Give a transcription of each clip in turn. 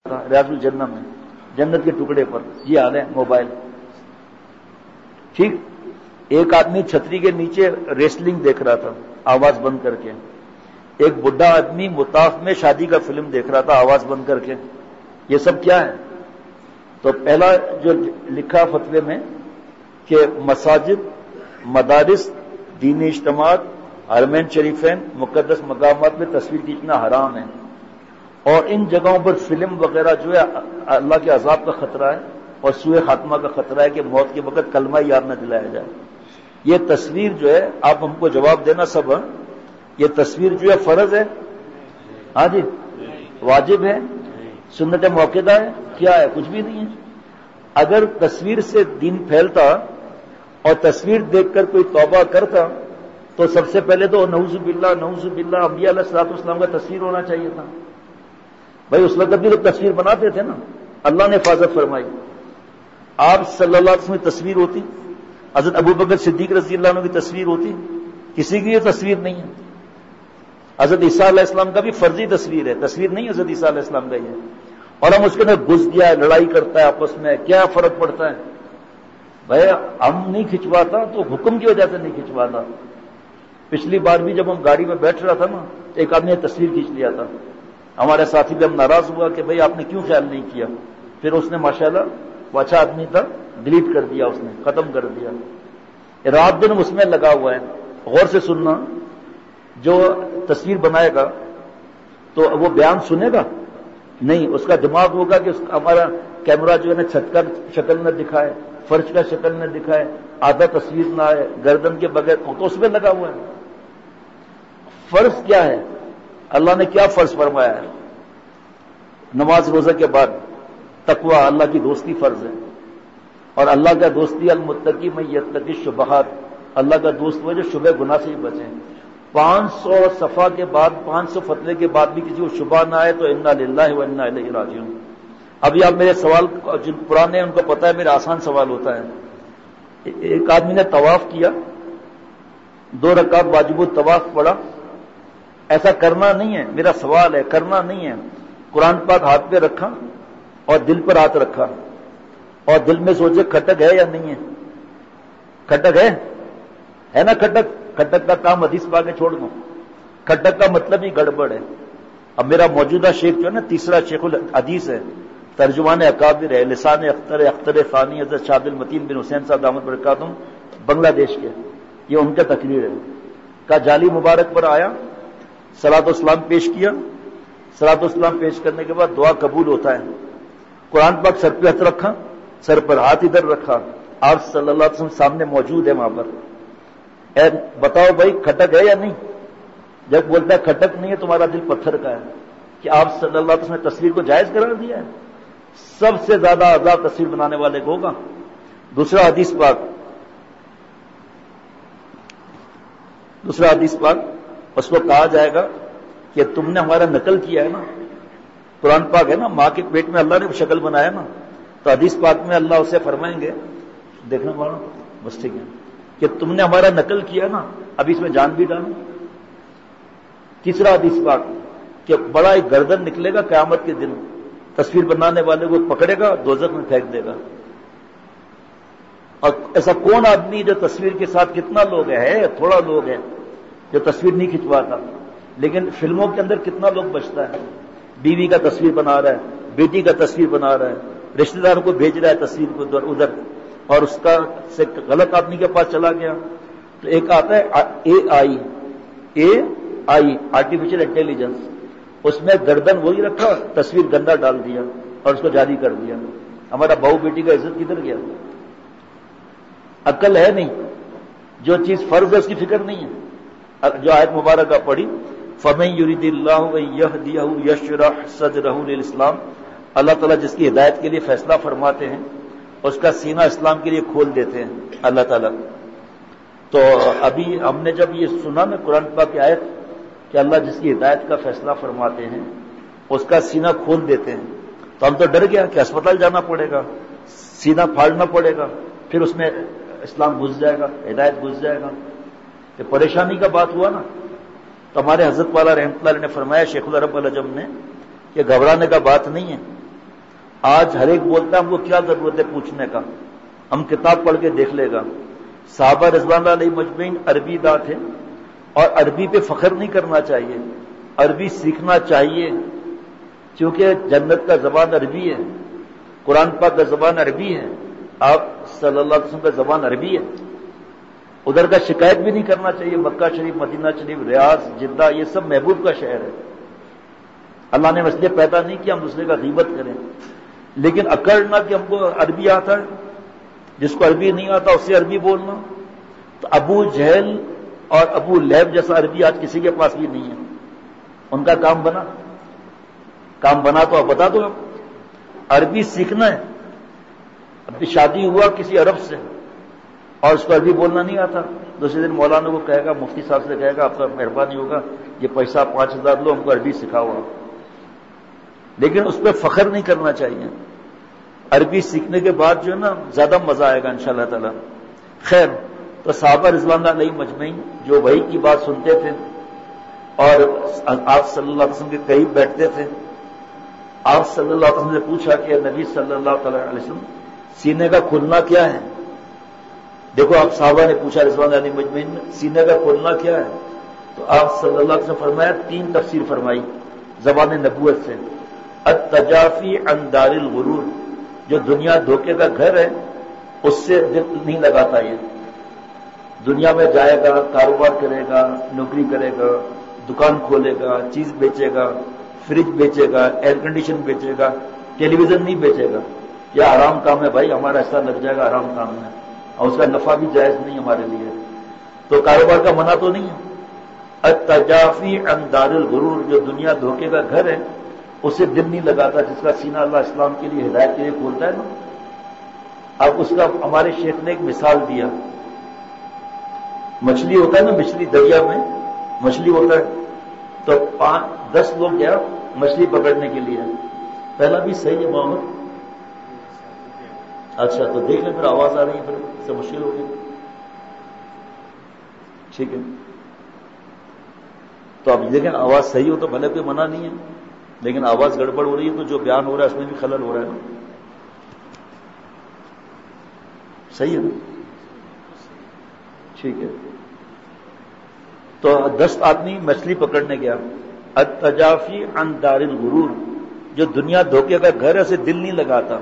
ریاض الجنہ میں جنت کے ٹکڑے پر یہ حال ہے موبائل. ٹھیک. ایک آدمی چھتری کے نیچے ریسلنگ دیکھ رہا تھا آواز بند کر کے. ایک بڈھا آدمی مطاف میں شادی کا فلم دیکھ رہا تھا آواز بند کر کے. یہ سب کیا ہے؟ تو پہلا جو لکھا فتوے میں کہ مساجد، مدارس، دینی اجتماعات، حرمین شریفین، مقدس مقامات میں تصویر کھینچنا حرام ہے، اور ان جگہوں پر فلم وغیرہ جو ہے اللہ کے عذاب کا خطرہ ہے اور سوء خاتمہ کا خطرہ ہے کہ موت کے وقت کلمہ یاد نہ دلایا جائے. یہ تصویر جو ہے، آپ ہم کو جواب دینا سب، یہ تصویر جو ہے فرض ہے؟ ہاں جی. واجب ہے؟ سنت موقدہ ہے؟ کیا ہے؟ کچھ بھی نہیں ہے. اگر تصویر سے دین پھیلتا اور تصویر دیکھ کر کوئی توبہ کرتا تو سب سے پہلے تو نعوذ باللہ نعوذ باللہ انبیاء علیہ الصلوۃ والسلام کا تصویر ہونا چاہیے تھا. بھائی اس وقت بھی تو تصویر بناتے تھے نا، اللہ نے حفاظت فرمائی. آپ صلی اللہ علیہ وسلم کی تصویر ہوتی، حضرت ابوبکر صدیق رضی اللہ عنہ کی تصویر ہوتی، کسی کی یہ تصویر نہیں ہے. حضرت عیسیٰ علیہ السلام کا بھی فرضی تصویر ہے، تصویر نہیں حضرت عیسیٰ علیہ السلام کا یہ، اور ہم اس کے اندر گھس گیا ہے، لڑائی کرتا ہے آپس میں، کیا فرق پڑتا ہے؟ بھائی ہم نہیں کھنچواتا تو حکم کی وجہ سے نہیں کھنچواتا. پچھلی بار بھی جب ہم گاڑی میں بیٹھ رہا تھا نا، ایک آدمی نے تصویر کھینچ لیا تھا. ہمارے ساتھی بھی ہم ناراض ہوا کہ بھئی آپ نے کیوں خیال نہیں کیا. پھر اس نے ماشاءاللہ وہ اچھا آدمی تھا، ڈیلیٹ کر دیا، اس نے ختم کر دیا. رات دن اس میں لگا ہوا ہے. غور سے سننا، جو تصویر بنائے گا تو وہ بیان سنے گا نہیں، اس کا دماغ ہوگا کہ ہمارا کیمرہ جو ہے نا چھت کا شکل نہ دکھائے، فرش کا شکل نہ دکھائے، آدھا تصویر نہ آئے، گردن کے بغیر، تو اس میں لگا ہوا ہے. فرض کیا ہے؟ اللہ نے کیا فرض فرمایا ہے؟ نماز روزہ کے بعد تقوی، اللہ کی دوستی فرض ہے. اور اللہ کا دوستی المتقی من یتقی الشبہات، اللہ کا دوست وہ جو شبہ گناہ سے ہی بچے. 500 صفحہ کے بعد، 500 فتوے کے بعد بھی کسی کو شبہ نہ آئے تو انا للہ و انا الیہ راجعون. ابھی آپ میرے سوال جن پرانے ہیں ان کو پتہ ہے میرا آسان سوال ہوتا ہے. ایک آدمی نے طواف کیا، 2 رکعت واجب الطواف پڑھا. ایسا کرنا نہیں ہے، میرا سوال ہے، کرنا نہیں ہے. قرآن پاک ہاتھ پہ رکھا اور دل پر ہاتھ رکھا اور دل میں سوچے کھٹک ہے یا نہیں ہے. کھٹک ہے نا؟ کھٹک کا کام حدیث پاک چھوڑ دو. کھٹک کا مطلب ہی گڑبڑ ہے. اب میرا موجودہ شیخ جو ہے نا، تیسرا شیخ الحدیث ہے، ترجمان اکابر ہے، لسان اختر ثانی حضرت شاہد المتین بن حسین صاحب دامت برکاتہم بنگلہ دیش کے، یہ ان کا تقریر ہے. کا جالی مبارک پر آیا، صلاۃ والسلام پیش کیا. صلاۃ والسلام پیش کرنے کے بعد دعا قبول ہوتا ہے. قرآن پاک سر پہ ہاتھ رکھا، سر پر ہاتھ ادھر رکھا، آپ صلی اللہ علیہ وسلم سامنے موجود ہے وہاں پر. اے بتاؤ بھائی کھٹک ہے یا نہیں؟ جب بولتا ہے کھٹک نہیں ہے، تمہارا دل پتھر کا ہے کہ آپ صلی اللہ علیہ وسلم نے تصویر کو جائز قرار دیا ہے. سب سے زیادہ عذاب تصویر بنانے والے کو ہوگا. دوسرا حدیث پاک اس کو کہا جائے گا کہ تم نے ہمارا نقل کیا ہے نا. قرآن پاک ہے نا، ماں کے پیٹ میں اللہ نے شکل بنایا نا، تو حدیث پاک میں اللہ اسے فرمائیں گے، دیکھنا پڑا بس ٹھیک ہے، کہ تم نے ہمارا نقل کیا نا، ابھی اس میں جان بھی ڈالو. تیسرا حدیث پاک کہ بڑا ایک گردن نکلے گا قیامت کے دن، تصویر بنانے والے کو پکڑے گا، دوزخ میں پھینک دے گا. اور ایسا کون آدمی جو تصویر کے ساتھ، کتنا لوگ ہے، تھوڑا لوگ ہے جو تصویر نہیں کھنچواتا، لیکن فلموں کے اندر کتنا لوگ بچتا ہے. بیوی کا تصویر بنا رہا ہے، بیٹی کا تصویر بنا رہا ہے، رشتہ داروں کو بھیج رہا ہے تصویر کو ادھر، اور اس کا سے غلط آدمی کے پاس چلا گیا. تو ایک آتا ہے اے آئی آرٹیفیشل انٹیلیجنس، اس میں گردن وہی رکھا، تصویر گندا ڈال دیا اور اس کو جاری کر دیا. ہمارا بہو بیٹی کا عزت کدھر گیا؟ عقل ہے نہیں. جو چیز فرض ہے اس کی فکر نہیں ہے. جو آیت مبارکہ پڑھی، فَمَن يُرِدِ اللَّهُ أَن يَهْدِيَهُ يَشْرَحْ صَدْرَهُ لِلْإِسْلَامِ، اللہ تعالیٰ جس کی ہدایت کے لیے فیصلہ فرماتے ہیں اس کا سینہ اسلام کے لیے کھول دیتے ہیں اللہ تعالیٰ. تو ابھی ہم نے جب یہ سنا نا قرآن پاک کی آیت کہ اللہ جس کی ہدایت کا فیصلہ فرماتے ہیں اس کا سینہ کھول دیتے ہیں، تو ہم تو ڈر گیا کہ اسپتال جانا پڑے گا، سینہ پھاڑنا پڑے گا، پھر اس میں اسلام گھس جائے گا، ہدایت گھس جائے گا. کہ پریشانی کا بات ہوا نا، تو ہمارے حضرت والا رحمۃ اللہ علیہ نے فرمایا، شیخ العرب العجم نے، کہ گھبرانے کا بات نہیں ہے. آج ہر ایک بولتا ہے ہم کو کیا ضرورت ہے پوچھنے کا، ہم کتاب پڑھ کے دیکھ لے گا۔ صحابہ رضوان اللہ علیہ مجمعین عربی داں تھے، اور عربی پہ فخر نہیں کرنا چاہیے، عربی سیکھنا چاہیے، کیونکہ جنت کا زبان عربی ہے، قرآن پاک کا زبان عربی ہے، آپ صلی اللہ علیہ وسلم کا زبان عربی ہے۔ ادھر کا شکایت بھی نہیں کرنا چاہیے۔ مکہ شریف، مدینہ شریف، ریاض، جدہ، یہ سب محبوب کا شہر ہے۔ اللہ نے مسئلے پیدا نہیں کیا ہم دوسرے کا غیبت کریں، لیکن اکڑنا کہ ہم کو عربی آتا ہے، جس کو عربی نہیں آتا اس سے عربی بولنا۔ تو ابو جہل اور ابو لہب جیسا عربی آج کسی کے پاس بھی نہیں ہے۔ ان کا کام بنا تو آپ بتا دو، عربی سیکھنا ہے۔ ابھی شادی ہوا کسی عرب سے اور اس کو عربی بولنا نہیں آتا، دوسرے دن مولانا کو کہے گا، مفتی صاحب سے کہے گا آپ کا مہربانی ہوگا یہ پیسہ 5000 لو، ہم کو عربی سکھاؤ آپ۔ لیکن اس پہ فخر نہیں کرنا چاہیے۔ عربی سیکھنے کے بعد جو ہے نا زیادہ مزہ آئے گا انشاءاللہ تعالی۔ خیر، تو صحابہ رضوان اللہ علیہ مجمعین جو وحی کی بات سنتے تھے اور آپ صلی اللہ علیہ وسلم کے قریب بیٹھتے تھے، آپ صلی اللہ علیہ وسلم نے پوچھا کہ نبی صلی اللہ تعالی علیہ وسلم سینے کا کھلنا کیا ہے؟ دیکھو آپ صحابہ نے پوچھا رضوان اللہ علیہ مجمعین نے سینے کا کھلنا کیا ہے؟ تو آپ صلی اللہ علیہ وسلم فرمایا، 3 تفسیر فرمائی زبان نبوت سے۔ التجافی عن دار الغرور، جو دنیا دھوکے کا گھر ہے اس سے دل نہیں لگاتا۔ یہ دنیا میں جائے گا، کاروبار کرے گا، نوکری کرے گا، دکان کھولے گا، چیز بیچے گا، فریج بیچے گا، ایئر کنڈیشن بیچے گا، ٹیلی ویژن نہیں بیچے گا۔ یہ آرام کام ہے بھائی، ہمارا ایسا لگ جائے گا آرام کام ہے، اور اس کا نفع بھی جائز نہیں ہمارے لیے، تو کاروبار کا منع تو نہیں ہے۔ التجافی عن دار الغرور، جو دنیا دھوکے کا گھر ہے اسے دل نہیں لگاتا، جس کا سینہ اللہ اسلام کے لیے، ہدایت کے لیے کھولتا ہے نا۔ اب اس کا ہمارے شیخ نے ایک مثال دیا، مچھلی ہوتا ہے نا، مچھلی دریا میں مچھلی ہوتا ہے، تو 5-10 لوگ گیا مچھلی پکڑنے کے لیے۔ پہلا بھی صحیح ہے محمد، اچھا تو دیکھ لیں، پھر آواز آ رہی ہے، پھر سے مشکل ہوگی، ٹھیک ہے۔ تو اب دیکھیں آواز صحیح ہو تو بھلے کوئی منع نہیں ہے، لیکن آواز گڑبڑ ہو رہی ہے تو جو بیان ہو رہا ہے اس میں بھی خلل ہو رہا ہے نا، صحیح ہے نا، ٹھیک ہے۔ تو 10 آدمی مچھلی پکڑنے گیا۔ التجافی عن دار الغرور، جو دنیا دھوکے کا گھر ہے اسے دل نہیں لگاتا۔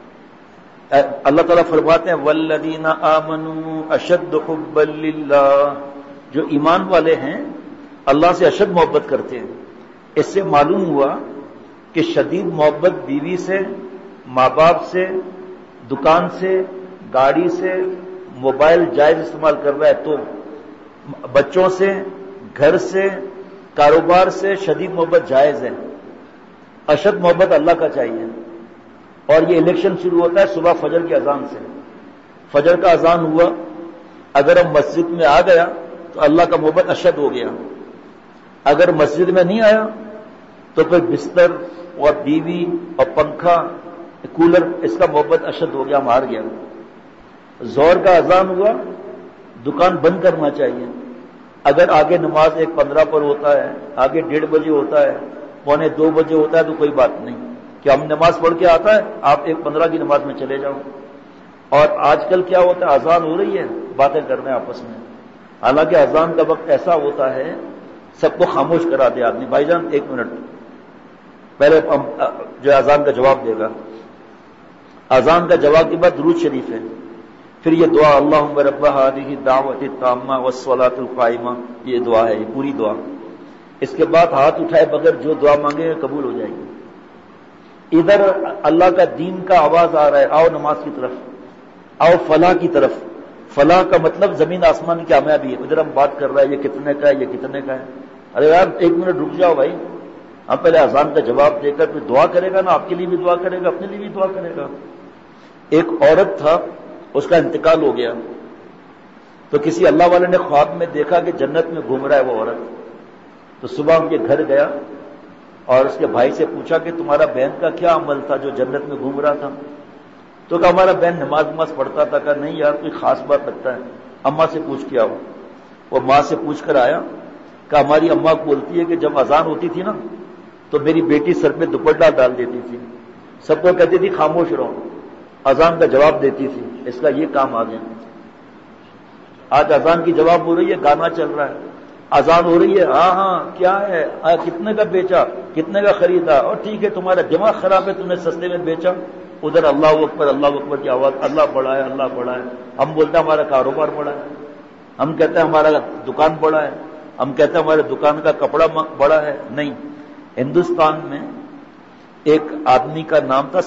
اللہ تعالیٰ فرماتے ہیں والذین آمنوا اشد حبا للہ، جو ایمان والے ہیں اللہ سے اشد محبت کرتے ہیں۔ اس سے معلوم ہوا کہ شدید محبت بیوی سے، ماں باپ سے، دکان سے، گاڑی سے، موبائل جائز استعمال کر رہا ہے تو، بچوں سے، گھر سے، کاروبار سے شدید محبت جائز ہے۔ اشد محبت اللہ کا چاہیے۔ اور یہ الیکشن شروع ہوتا ہے صبح فجر کی اذان سے۔ فجر کا اذان ہوا، اگر ہم مسجد میں آ گیا تو اللہ کا محبت اشد ہو گیا، اگر مسجد میں نہیں آیا تو پھر بستر اور بیوی اور پنکھا، کولر، اس کا محبت اشد ہو گیا، ہم ہار گیا۔ ظہر کا اذان ہوا، دکان بند کرنا چاہیے۔ اگر آگے نماز 1:15 پر ہوتا ہے، آگے 1:30 بجے ہوتا ہے، 1:45 بجے ہوتا ہے تو کوئی بات نہیں کہ ہم نماز پڑھ کے آتا ہے، آپ 1:15 کی نماز میں چلے جاؤ۔ اور آج کل کیا ہوتا ہے، اذان ہو رہی ہے، باتیں کر رہے ہیں آپس میں، حالانکہ اذان کا وقت ایسا ہوتا ہے سب کو خاموش کرا دے آدمی۔ بھائی جان 1 منٹ، پہلے جو اذان کا جواب دے گا، اذان کا جواب کے بعد درود شریف ہے، پھر یہ دعا اللہم رب ہذہ الدعوۃ التامہ والصلاۃ القائمہ، یہ دعا ہے، یہ پوری دعا۔ اس کے بعد ہاتھ اٹھائے بغیر جو دعا مانگے قبول ہو جائے گی۔ ادھر اللہ کا دین کا آواز آ رہا ہے، آؤ نماز کی طرف، آؤ فلاح کی طرف۔ فلاح کا مطلب زمین آسمان کی کامیابی ہے۔ ادھر ہم بات کر رہے ہیں یہ کتنے کا ہے، یہ کتنے کا ہے۔ ارے یار 1 منٹ رک جاؤ بھائی، ہم پہلے اذان کا جواب دے کر پھر دعا کرے گا نا، آپ کے لیے بھی دعا کرے گا، اپنے لیے بھی دعا کرے گا۔ ایک عورت تھا، اس کا انتقال ہو گیا، تو کسی اللہ والے نے خواب میں دیکھا کہ جنت میں گھوم رہا ہے وہ عورت، تو صبح ان کے گھر گیا اور اس کے بھائی سے پوچھا کہ تمہارا بہن کا کیا عمل تھا جو جنت میں گھوم رہا تھا؟ تو کہا ہمارا بہن نماز پڑھتا تھا۔ کہا نہیں یار کوئی خاص بات لگتا ہے، اماں سے پوچھ کے آؤ۔ وہ ماں سے پوچھ کر آیا، کہ ہماری اماں بولتی ہے کہ جب اذان ہوتی تھی نا تو میری بیٹی سر پہ دوپٹہ ڈال دیتی تھی، سب کو کہتی تھی خاموش رہو، اذان کا جواب دیتی تھی، اس کا یہ کام آ گیا۔ آج اذان کی جواب ہو رہی ہے، گانا چل رہا ہے، اذان ہو رہی ہے، ہاں ہاں کیا ہے، کتنے کا بیچا، کتنے کا خریدا، اور ٹھیک ہے تمہارا دماغ خراب ہے، تم نے سستے میں بیچا، ادھر اللہ اکبر کی آواز، اللہ بڑا ہے، اللہ بڑا ہے۔ ہم بولتے ہیں ہمارا کاروبار بڑا ہے، ہم کہتے ہیں ہمارا دکان بڑا ہے، ہم کہتے ہیں ہمارے دکان کا کپڑا بڑا ہے۔ نہیں، ہندوستان میں ایک آدمی کا نام تھا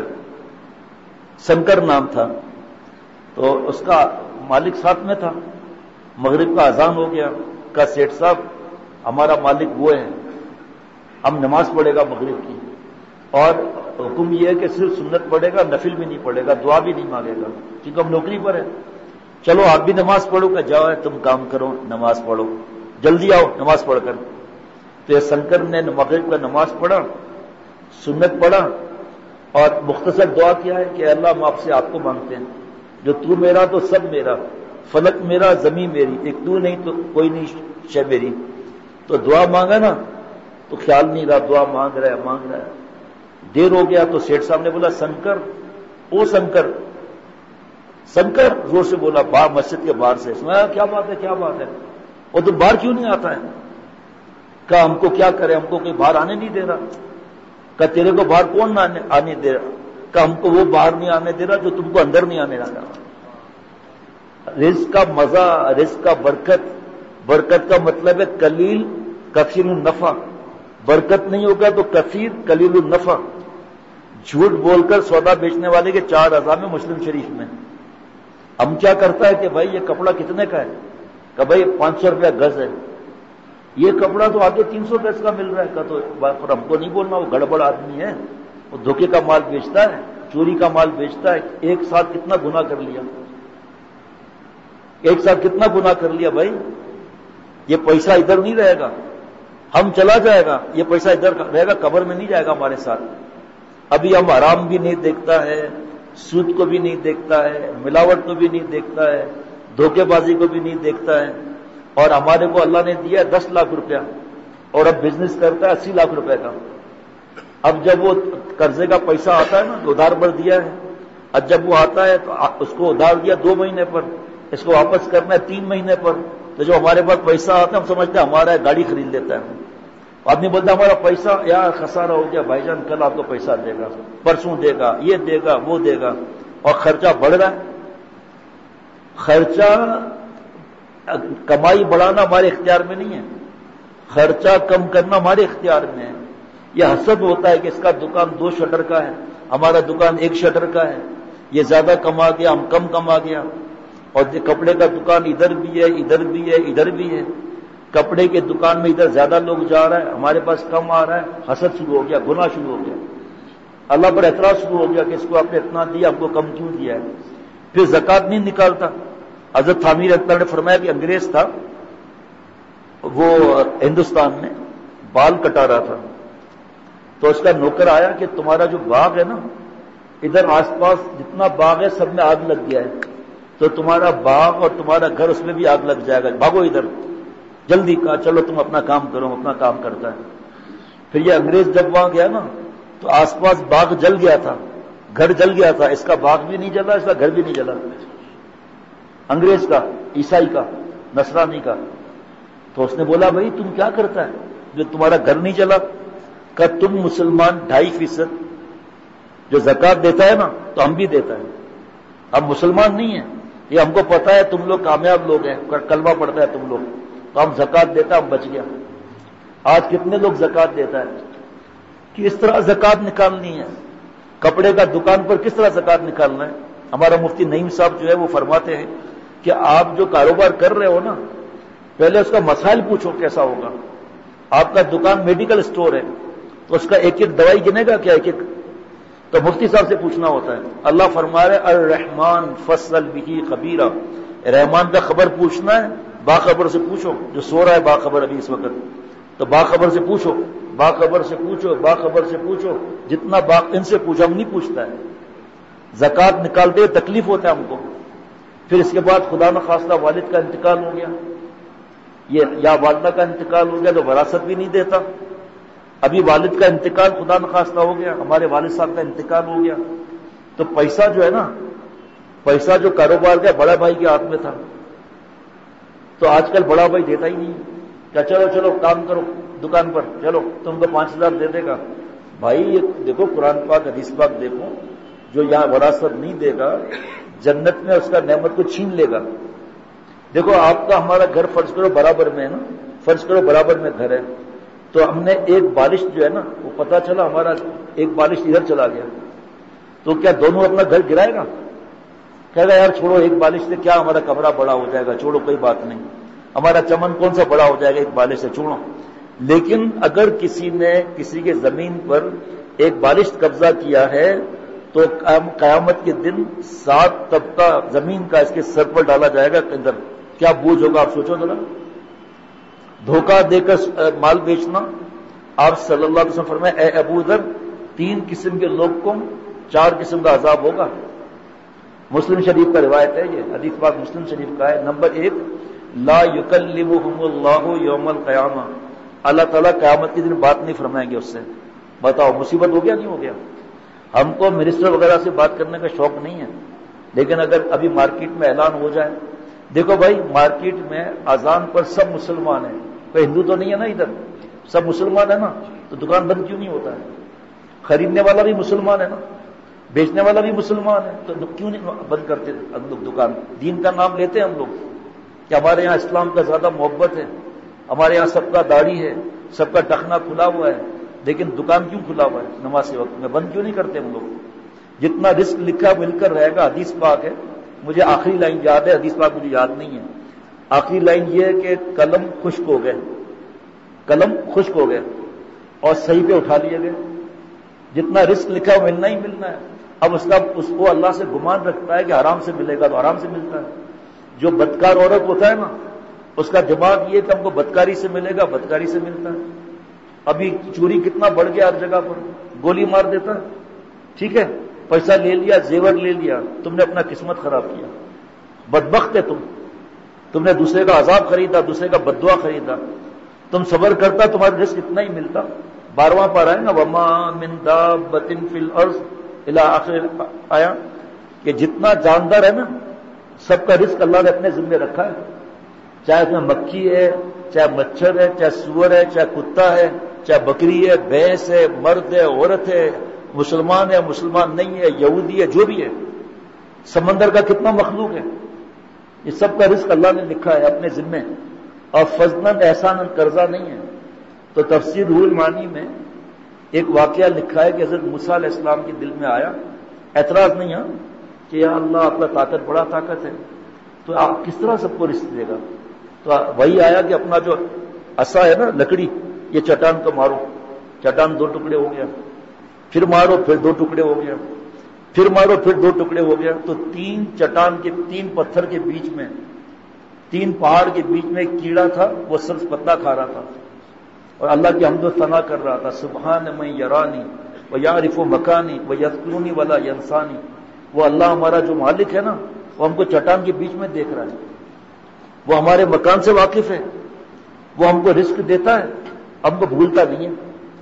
شنکر نام تھا، تو اس کا مالک ساتھ میں تھا۔ مغرب کا اذان ہو گیا، کہا سیٹھ صاحب ہمارا مالک وہ ہے، ہم نماز پڑھے گا مغرب کی، اور حکم یہ ہے کہ صرف سنت پڑھے گا، نفل بھی نہیں پڑھے گا، دعا بھی نہیں مانگے گا، کیونکہ ہم نوکری پر ہیں۔ چلو آپ بھی نماز پڑھو گا، جاؤ تم کام کرو، نماز پڑھو، جلدی آؤ نماز پڑھ کر۔ تو یہ شنکر نے مغرب کا نماز پڑھا، سنت پڑھا، اور مختصر دعا کیا ہے کہ اللہ ہم آپ سے آپ کو مانگتے ہیں، جو تو میرا تو سب میرا، فلک میرا زمین میری، ایک تو نہیں تو کوئی نہیں شے میری۔ تو دعا مانگا نا تو خیال نہیں رہا، دعا مانگ رہا ہے۔ دیر ہو گیا تو سیٹھ صاحب نے بولا شنکر، او شنکر، شنکر زور سے بولا باہر مسجد کے باہر سے۔ سنا کیا بات ہے، کیا بات ہے، اور تو باہر کیوں نہیں آتا ہے؟ کہا ہم کو کیا کرے، ہم کو کوئی باہر آنے نہیں دے رہا۔ کہا تیرے کو باہر کون نہ آنے دے رہا؟ کہا ہم کو وہ باہر نہیں آنے دے رہا جو تم کو اندر نہیں آنے رہا۔ رزق کا مزہ، رزق کا برکت کا مطلب ہے قلیل کثیر النفع، برکت نہیں ہوگا تو کثیر قلیل النفع۔ جھوٹ بول کر سودا بیچنے والے کے 4 عذاب میں مسلم شریف میں۔ ہم کیا کرتا ہے کہ بھائی یہ کپڑا کتنے کا ہے، کہ بھائی 500 روپیہ گز ہے، یہ کپڑا تو آگے 300 گز کا مل رہا ہے، کہ تو پر ہم کو نہیں بولنا، وہ گڑبڑ آدمی ہے، وہ دھوکے کا مال بیچتا ہے، چوری کا مال بیچتا ہے۔ ایک ساتھ کتنا گناہ کر لیا، ایک ساتھ کتنا گناہ کر لیا بھائی۔ یہ پیسہ ادھر نہیں رہے گا، ہم چلا جائے گا، یہ پیسہ ادھر رہے گا، قبر میں نہیں جائے گا ہمارے ساتھ۔ ابھی ہم حرام بھی نہیں دیکھتا ہے، سود کو بھی نہیں دیکھتا ہے، ملاوٹ کو بھی نہیں دیکھتا ہے، دھوکے بازی کو بھی نہیں دیکھتا ہے، اور ہمارے کو اللہ نے دیا ہے 10 لاکھ روپیہ، اور اب بزنس کرتا ہے 80 لاکھ روپے کا۔ اب جب وہ قرضے کا پیسہ آتا ہے نا تو ادھار پر دیا ہے، اب جب وہ آتا ہے تو اس کو ادھار دیا 2 مہینے پر، اس کو واپس کرنا ہے 3 مہینے پر۔ تو جو ہمارے پاس پیسہ آتا ہے ہم سمجھتے ہیں ہمارا ہے، گاڑی خرید لیتا ہے۔ آدمی بولتا ہے ہمارا پیسہ یار خسارہ ہو گیا، بھائی جان کل آپ کو پیسہ دے گا، پرسوں دے گا، یہ دے گا، وہ دے گا، اور خرچہ بڑھ رہا ہے۔ خرچہ کمائی بڑھانا ہمارے اختیار میں نہیں ہے، خرچہ کم کرنا ہمارے اختیار میں ہے۔ یہ حسد ہوتا ہے کہ اس کا دکان 2 شٹر کا ہے، ہمارا دکان 1 شٹر کا ہے، یہ زیادہ کما گیا، ہم کم کما گیا، اور کپڑے کا دکان ادھر بھی ہے، ادھر بھی ہے، ادھر بھی ہے، کپڑے کے دکان میں ادھر زیادہ لوگ جا رہا ہے، ہمارے پاس کم آ رہا ہے، حسد شروع ہو گیا، گناہ شروع ہو گیا، اللہ پر اعتراض شروع ہو گیا کہ اس کو آپ نے اتنا دیا، ہم کو کم کیوں دیا ہے۔ پھر زکوٰۃ نہیں نکالتا۔ حضرت تھامی اکبر نے فرمایا کہ انگریز تھا، وہ ہندوستان میں بال کٹا رہا تھا، تو اس کا نوکر آیا کہ تمہارا جو باغ ہے نا، ادھر آس پاس جتنا باغ ہے سب میں آگ لگ گیا ہے، تو تمہارا باغ اور تمہارا گھر اس میں بھی آگ لگ جائے گا، بھاگو ادھر جلدی۔ کہا چلو تم اپنا کام کرو، اپنا کام کرتا ہے۔ پھر یہ انگریز جب وہاں گیا نا تو آس پاس باغ جل گیا تھا، گھر جل گیا تھا، اس کا باغ بھی نہیں جلا، اس کا گھر بھی نہیں جلا، انگریز کا، عیسائی کا، نصرانی کا۔ تو اس نے بولا بھائی تم کیا کرتا ہے جو تمہارا گھر نہیں جلا؟ کہ تم مسلمان 2.5% جو زکوٰۃ دیتا ہے نا تو ہم بھی دیتا ہے، ہم مسلمان نہیں ہیں، یہ ہم کو پتا ہے تم لوگ کامیاب لوگ ہیں، کلمہ پڑھتا ہے تم لوگ، تو ہم زکوٰۃ دیتا، ہم بچ گیا۔ آج کتنے لوگ زکوٰۃ دیتا ہے؟ کس طرح زکوٰۃ نکالنی ہے، کپڑے کا دکان پر کس طرح زکوٰۃ نکالنا ہے؟ ہمارا مفتی نعیم صاحب جو ہے وہ فرماتے ہیں کہ آپ جو کاروبار کر رہے ہو نا، پہلے اس کا مسائل پوچھو کیسا ہوگا۔ آپ کا دکان میڈیکل اسٹور ہے تو اس کا ایک ایک دوائی گنے گا کیا؟ ایک ایک تو مفتی صاحب سے پوچھنا ہوتا ہے۔ اللہ فرما رہے الرحمن فصل بھی خبیرہ، رحمان کا خبر پوچھنا ہے، باخبر سے پوچھو، جو سو رہا ہے باخبر ابھی اس وقت، تو باخبر سے پوچھو، باخبر سے پوچھو، باخبر سے پوچھو، جتنا ان سے پوچھو، ہم نہیں پوچھتا ہے۔ زکوٰۃ نکالتے ہوئے تکلیف ہوتا ہے ہم کو، پھر اس کے بعد خدا نخواستہ والد کا انتقال ہو گیا، یہ یا والدہ کا انتقال ہو گیا تو وراثت بھی نہیں دیتا، ابھی والد کا انتقال خدا نخواستہ ہو گیا، ہمارے والد صاحب کا انتقال ہو گیا، تو پیسہ جو ہے نا، پیسہ جو کاروبار کا بڑا بھائی کے ہاتھ میں تھا، تو آج کل بڑا بھائی دیتا ہی نہیں، کیا چلو چلو کام کرو دکان پر، چلو تم کو 5,000 دے دے گا۔ بھائی یہ دیکھو قرآن پاک حدیث پاک دیکھو، جو یہاں وراثت نہیں دے گا جنت میں اس کا نعمت کو چھین لے گا۔ دیکھو آپ کا ہمارا گھر فرض کرو برابر میں ہے نا، فرض کرو برابر میں گھر ہے، تو ہم نے ایک بارش جو ہے نا، وہ پتا چلا ہمارا ایک بارش ادھر چلا گیا، تو کیا دونوں اپنا گھر گرائے گا؟ کہے گا یار چھوڑو، ایک بارش سے کیا ہمارا کمرہ بڑا ہو جائے گا، چھوڑو کوئی بات نہیں، ہمارا چمن کون سا بڑا ہو جائے گا ایک بارش سے، چھوڑو۔ لیکن اگر کسی نے کسی کے زمین پر ایک بارش قبضہ کیا ہے تو قیامت کے دن 7 طبقہ زمین کا اس کے سر پر ڈالا جائے گا، اندر کیا بوجھ ہوگا آپ سوچو ذرا۔ دھوکہ دے کر مال بیچنا، آپ صلی اللہ علیہ وسلم فرمائے اے ابو ذر 3 قسم کے لوگ کو 4 قسم کا عذاب ہوگا۔ مسلم شریف کا روایت ہے، یہ حدیث پاک مسلم شریف کا ہے۔ نمبر 1، لا یکلمہم اللہ یوم القیامہ، اللہ تعالیٰ قیامت کے دن بات نہیں فرمائیں گے اس سے۔ بتاؤ مصیبت ہو گیا نہیں ہو گیا؟ ہم کو منسٹر وغیرہ سے بات کرنے کا شوق نہیں ہے، لیکن اگر ابھی مارکیٹ میں اعلان ہو جائے، دیکھو بھائی مارکیٹ میں اذان پر سب مسلمان ہیں، کوئی ہندو تو نہیں ہے نا ادھر، سب مسلمان ہے نا، تو دکان بند کیوں نہیں ہوتا ہے؟ خریدنے والا بھی مسلمان ہے نا، بیچنے والا بھی مسلمان ہے، تو کیوں نہیں بند کرتے ہم لوگ دکان؟ دین کا نام لیتے ہیں ہم لوگ کہ ہمارے یہاں اسلام کا زیادہ محبت ہے، ہمارے یہاں سب کا داڑھی ہے، سب کا ٹخنا کھلا ہوا ہے، لیکن دکان کیوں کھلا ہوا ہے نماز کے وقت میں؟ بند کیوں نہیں کرتے ہم لوگ؟ جتنا رزق لکھا مل کر رہے گا، حدیث پاک ہے، مجھے آخری لائن یاد ہے، حدیث پاک مجھے یاد نہیں ہے، آخری لائن یہ ہے کہ قلم خشک ہو گئے، قلم خشک ہو گئے اور صحیفے اٹھا لیے گئے، جتنا رزق لکھا ہے ملنا ہی ملنا ہے۔ اب اس کو اللہ سے گمان رکھتا ہے کہ حرام سے ملے گا، تو حرام سے ملتا ہے۔ جو بدکار عورت ہوتا ہے نا، اس کا دماغ یہ کہ ہم کو بدکاری سے ملے گا، بدکاری سے ملتا ہے۔ ابھی چوری کتنا بڑھ گیا ہر جگہ پر، گولی مار دیتا ہے، ٹھیک ہے، پیسہ لے لیا، زیور لے لیا، تم نے اپنا قسمت خراب کیا، بدبخت ہے تم نے دوسرے کا عذاب خریدا، دوسرے کا بددعا خریدا۔ تم صبر کرتا تمہارا رزق اتنا ہی ملتا۔ 12واں پارہ ہے نا، وما من دابۃ فی الارض الی آخر آیا، کہ جتنا جاندار ہے نا سب کا رزق اللہ نے اپنے ذمہ رکھا ہے، چاہے اس میں مکھی ہے، چاہے مچھر ہے، چاہے سور ہے، چاہے کتا ہے، چاہے بکری ہے، بھینس ہے، مرد ہے، عورت ہے، مسلمان ہے، مسلمان نہیں ہے، یہودی ہے، جو بھی ہے، سمندر کا کتنا مخلوق ہے، یہ سب کا رزق اللہ نے لکھا ہے اپنے ذمے، اور فضلاً احساناً قرضہ نہیں ہے۔ تو تفسیر روح المعانی میں ایک واقعہ لکھا ہے کہ حضرت موسیٰ علیہ السلام کے دل میں آیا، اعتراض نہیں ہے کہ یا اللہ آپ کا طاقت بڑا طاقت ہے، تو آپ کس طرح سب کو رزق دے گا؟ تو وہی آیا کہ اپنا جو عصا ہے نا، لکڑی، یہ چٹان کو مارو، چٹان 2 ٹکڑے ہو گیا، پھر مارو پھر 2 ٹکڑے ہو گیا، پھر مارو پھر 2 ٹکڑے ہو گیا، تو 3 چٹان کے 3 پتھر کے بیچ میں، 3 پہاڑ کے بیچ میں ایک کیڑا تھا، وہ سبز پتا کھا رہا تھا اور اللہ کی حمد و ثنا کر رہا تھا، سبحان من یرانی ویعرف مکانی ویذکرنی ولا ینسانی۔ وہ اللہ ہمارا جو مالک ہے نا، وہ ہم کو چٹان کے بیچ میں دیکھ رہا ہے، وہ ہمارے مکان سے واقف ہے، وہ ہم کو رزق دیتا ہے، ہم کو بھولتا نہیں ہے۔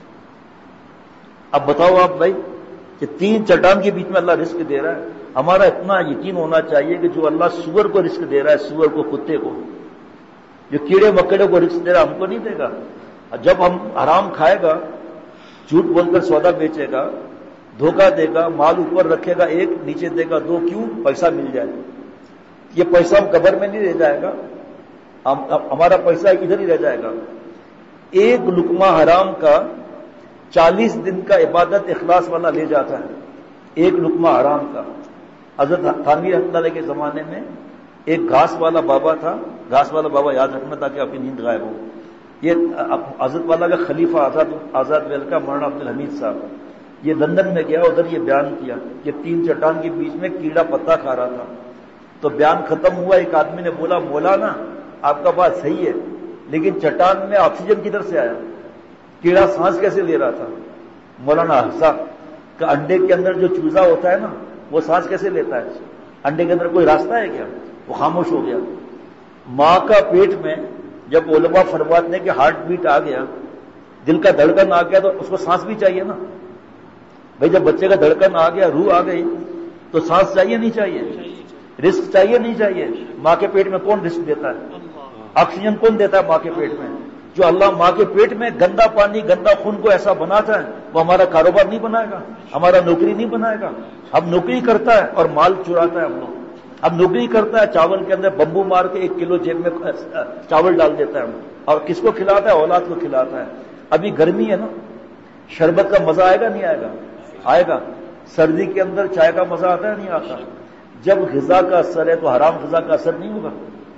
اب بتاؤ آپ بھائی کہ 3 چٹان کے بیچ میں اللہ رزق دے رہا ہے، ہمارا اتنا یقین ہونا چاہیے کہ جو اللہ سور کو رزق دے رہا ہے، سور کو، کتے کو، جو کیڑے مکڑے کو رزق دے رہا ہے، ہم کو نہیں دے گا؟ جب ہم حرام کھائے گا، جھوٹ بول کر سودا بیچے گا، دھوکہ دے گا، مال اوپر رکھے گا 1 نیچے دے گا 2، کیوں؟ پیسہ مل جائے۔ یہ پیسہ ہم قبر میں نہیں رہ جائے گا، ہمارا پیسہ ادھر ہی رہ جائے گا۔ 1 لقمہ حرام کا 40 دن کا عبادت اخلاص والا لے جاتا ہے، 1 لقمہ حرام کا۔ حضرت تھانوی رحمۃ اللہ کے زمانے میں ایک گھاس والا بابا تھا، گھاس والا بابا یاد رکھنا تاکہ آپ کی نیند غائب ہو۔ یہ حضرت والا کا خلیفہ آزاد ویلکا مولانا عبد الحمید صاحب، یہ لندن میں گیا، ادھر یہ بیان کیا کہ 3 چٹان کے بیچ میں کیڑا پتا کھا رہا تھا۔ تو بیان ختم ہوا، ایک آدمی نے بولا مولانا آپ کا بات صحیح ہے، لیکن چٹان میں آکسیجن کدھر سے آیا؟ کیڑا سانس کیسے لے رہا تھا؟ مولانا ہنسا کہ انڈے کے اندر جو چوزا ہوتا ہے نا، وہ سانس کیسے لیتا ہے؟ انڈے کے اندر کوئی راستہ ہے کیا؟ وہ خاموش ہو گیا۔ ماں کا پیٹ میں جب علماء فرماتے ہیں کہ ہارٹ بیٹ آ گیا، دل کا دھڑکن آ گیا تو اس کو سانس بھی چاہیے نا بھائی. جب بچے کا دھڑکن آ گیا، روح آ گئی، تو سانس چاہیے نہیں چاہیے؟ رزق چاہیے نہیں چاہیے؟ ماں کے پیٹ میں کون رزق دیتا ہے؟ آکسیجن کون دیتا ہے ماں کے پیٹ میں؟ جو اللہ ماں کے پیٹ میں گندا پانی گندا خون کو ایسا بناتا ہے، وہ ہمارا کاروبار نہیں بنائے گا، ہمارا نوکری نہیں بنائے گا. ہم نوکری کرتا ہے اور مال چراتا ہے ہم لوگ. اب نوکری کرتا ہے، چاول کے اندر بمبو مار کے 1 کلو جیب میں چاول ڈال دیتا ہے، اور کس کو کھلاتا ہے؟ اولاد کو کھلاتا ہے. ابھی گرمی ہے نا، شربت کا مزہ آئے گا نہیں آئے گا؟ آئے گا. سردی کے اندر چائے کا مزہ آتا ہے نہیں آتا؟ جب غذا کا اثر ہے تو حرام غذا کا اثر نہیں ہوگا.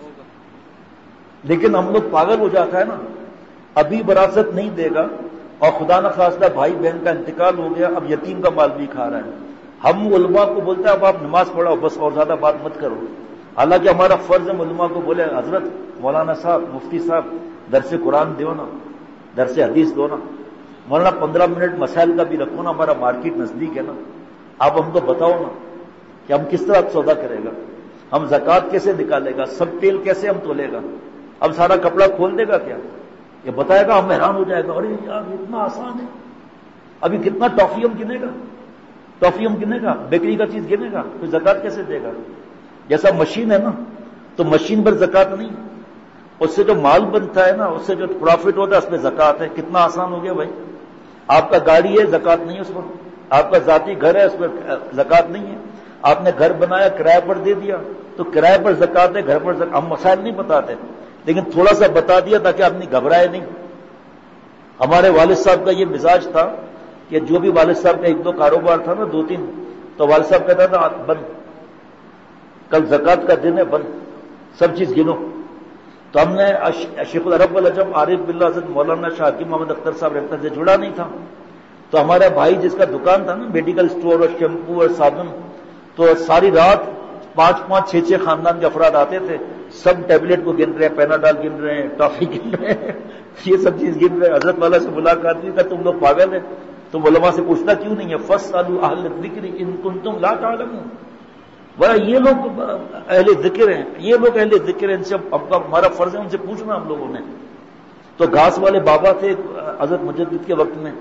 لیکن ہم لوگ پاگل ہو جاتا ہے نا، ابھی وراثت نہیں دے گا اور خدا نہ خواستہ بھائی بہن کا انتقال ہو گیا، اب یتیم کا مال بھی کھا رہا ہے. ہم علماء کو بولتے ہیں اب آپ نماز پڑھو بس، اور زیادہ بات مت کرو. حالانکہ ہمارا فرض ہے علماء کو بولے حضرت مولانا صاحب مفتی صاحب درس قرآن دو نا، درس حدیث دو نا. مولانا 15 منٹ مسائل کا بھی رکھو نا، ہمارا مارکیٹ نزدیک ہے نا. آپ ہم کو بتاؤ نا کہ ہم کس طرح سودا کرے گا، ہم زکوٰۃ کیسے نکالے گا، سب تیل کیسے ہم تولے گا، اب سارا کپڑا کھول دے گا کیا؟ یہ بتائے گا، ہم حیران ہو جائے گا، ارے یار اتنا آسان ہے. ابھی کتنا ٹافی ہم گنے گا، ٹافی ہم گنے گا، بیکری کا چیز گنے گا، تو زکوٰۃ کیسے دے گا؟ جیسا مشین ہے نا، تو مشین پر زکوٰۃ نہیں، اس سے جو مال بنتا ہے نا، اس سے جو پروفٹ ہوتا ہے اس میں زکوٰۃ ہے. کتنا آسان ہو گیا بھائی. آپ کا گاڑی ہے زکوٰۃ نہیں ہے اس پر، آپ کا ذاتی گھر ہے اس پر زکوٰۃ نہیں ہے. آپ نے گھر بنایا کرایہ پر دے دیا تو کرایہ پر زکوٰۃ ہے، گھر پر زکوٰۃ. ہم مسائل نہیں بتاتے لیکن تھوڑا سا بتا دیا تاکہ آدمی گھبرائے نہیں. ہمارے والد صاحب کا یہ مزاج تھا کہ جو بھی والد صاحب کا 1-2 کاروبار تھا نا، 2-3، تو والد صاحب کہتا تھا بند، کل زکوٰۃ کا دن ہے، بند، سب چیز گنو. تو ہم نے شیخ العرب والعجم عارف باللہ حضرت مولانا شاہ حکیم محمد اختر صاحب رحمۃ سے جڑا نہیں تھا. تو ہمارا بھائی جس کا دکان تھا نا، میڈیکل اسٹور اور شیمپو اور صابن، تو ساری رات 5-5 6-6 خاندان کے افراد آتے تھے، سب ٹیبلٹ کو گن رہے ہیں، پیناڈال گن رہے ہیں، ٹافی گن رہے ہیں، یہ سب چیز گن رہے ہیں. حضرت والا سے ملاقات ہوئی کہ تم لوگ پاگل ہیں، تم علماء سے پوچھنا کیوں نہیں ہے؟ فاسألوا اہل الذکر ان کنتم لا تعلمون. بڑا یہ لوگ اہل ذکر ہیں، یہ لوگ اہل ذکر ہیں، ان سے ہمارا فرض ہے ان سے پوچھنا ہم لوگوں نے. تو گھاس والے بابا تھے حضرت مجدد کے وقت میں،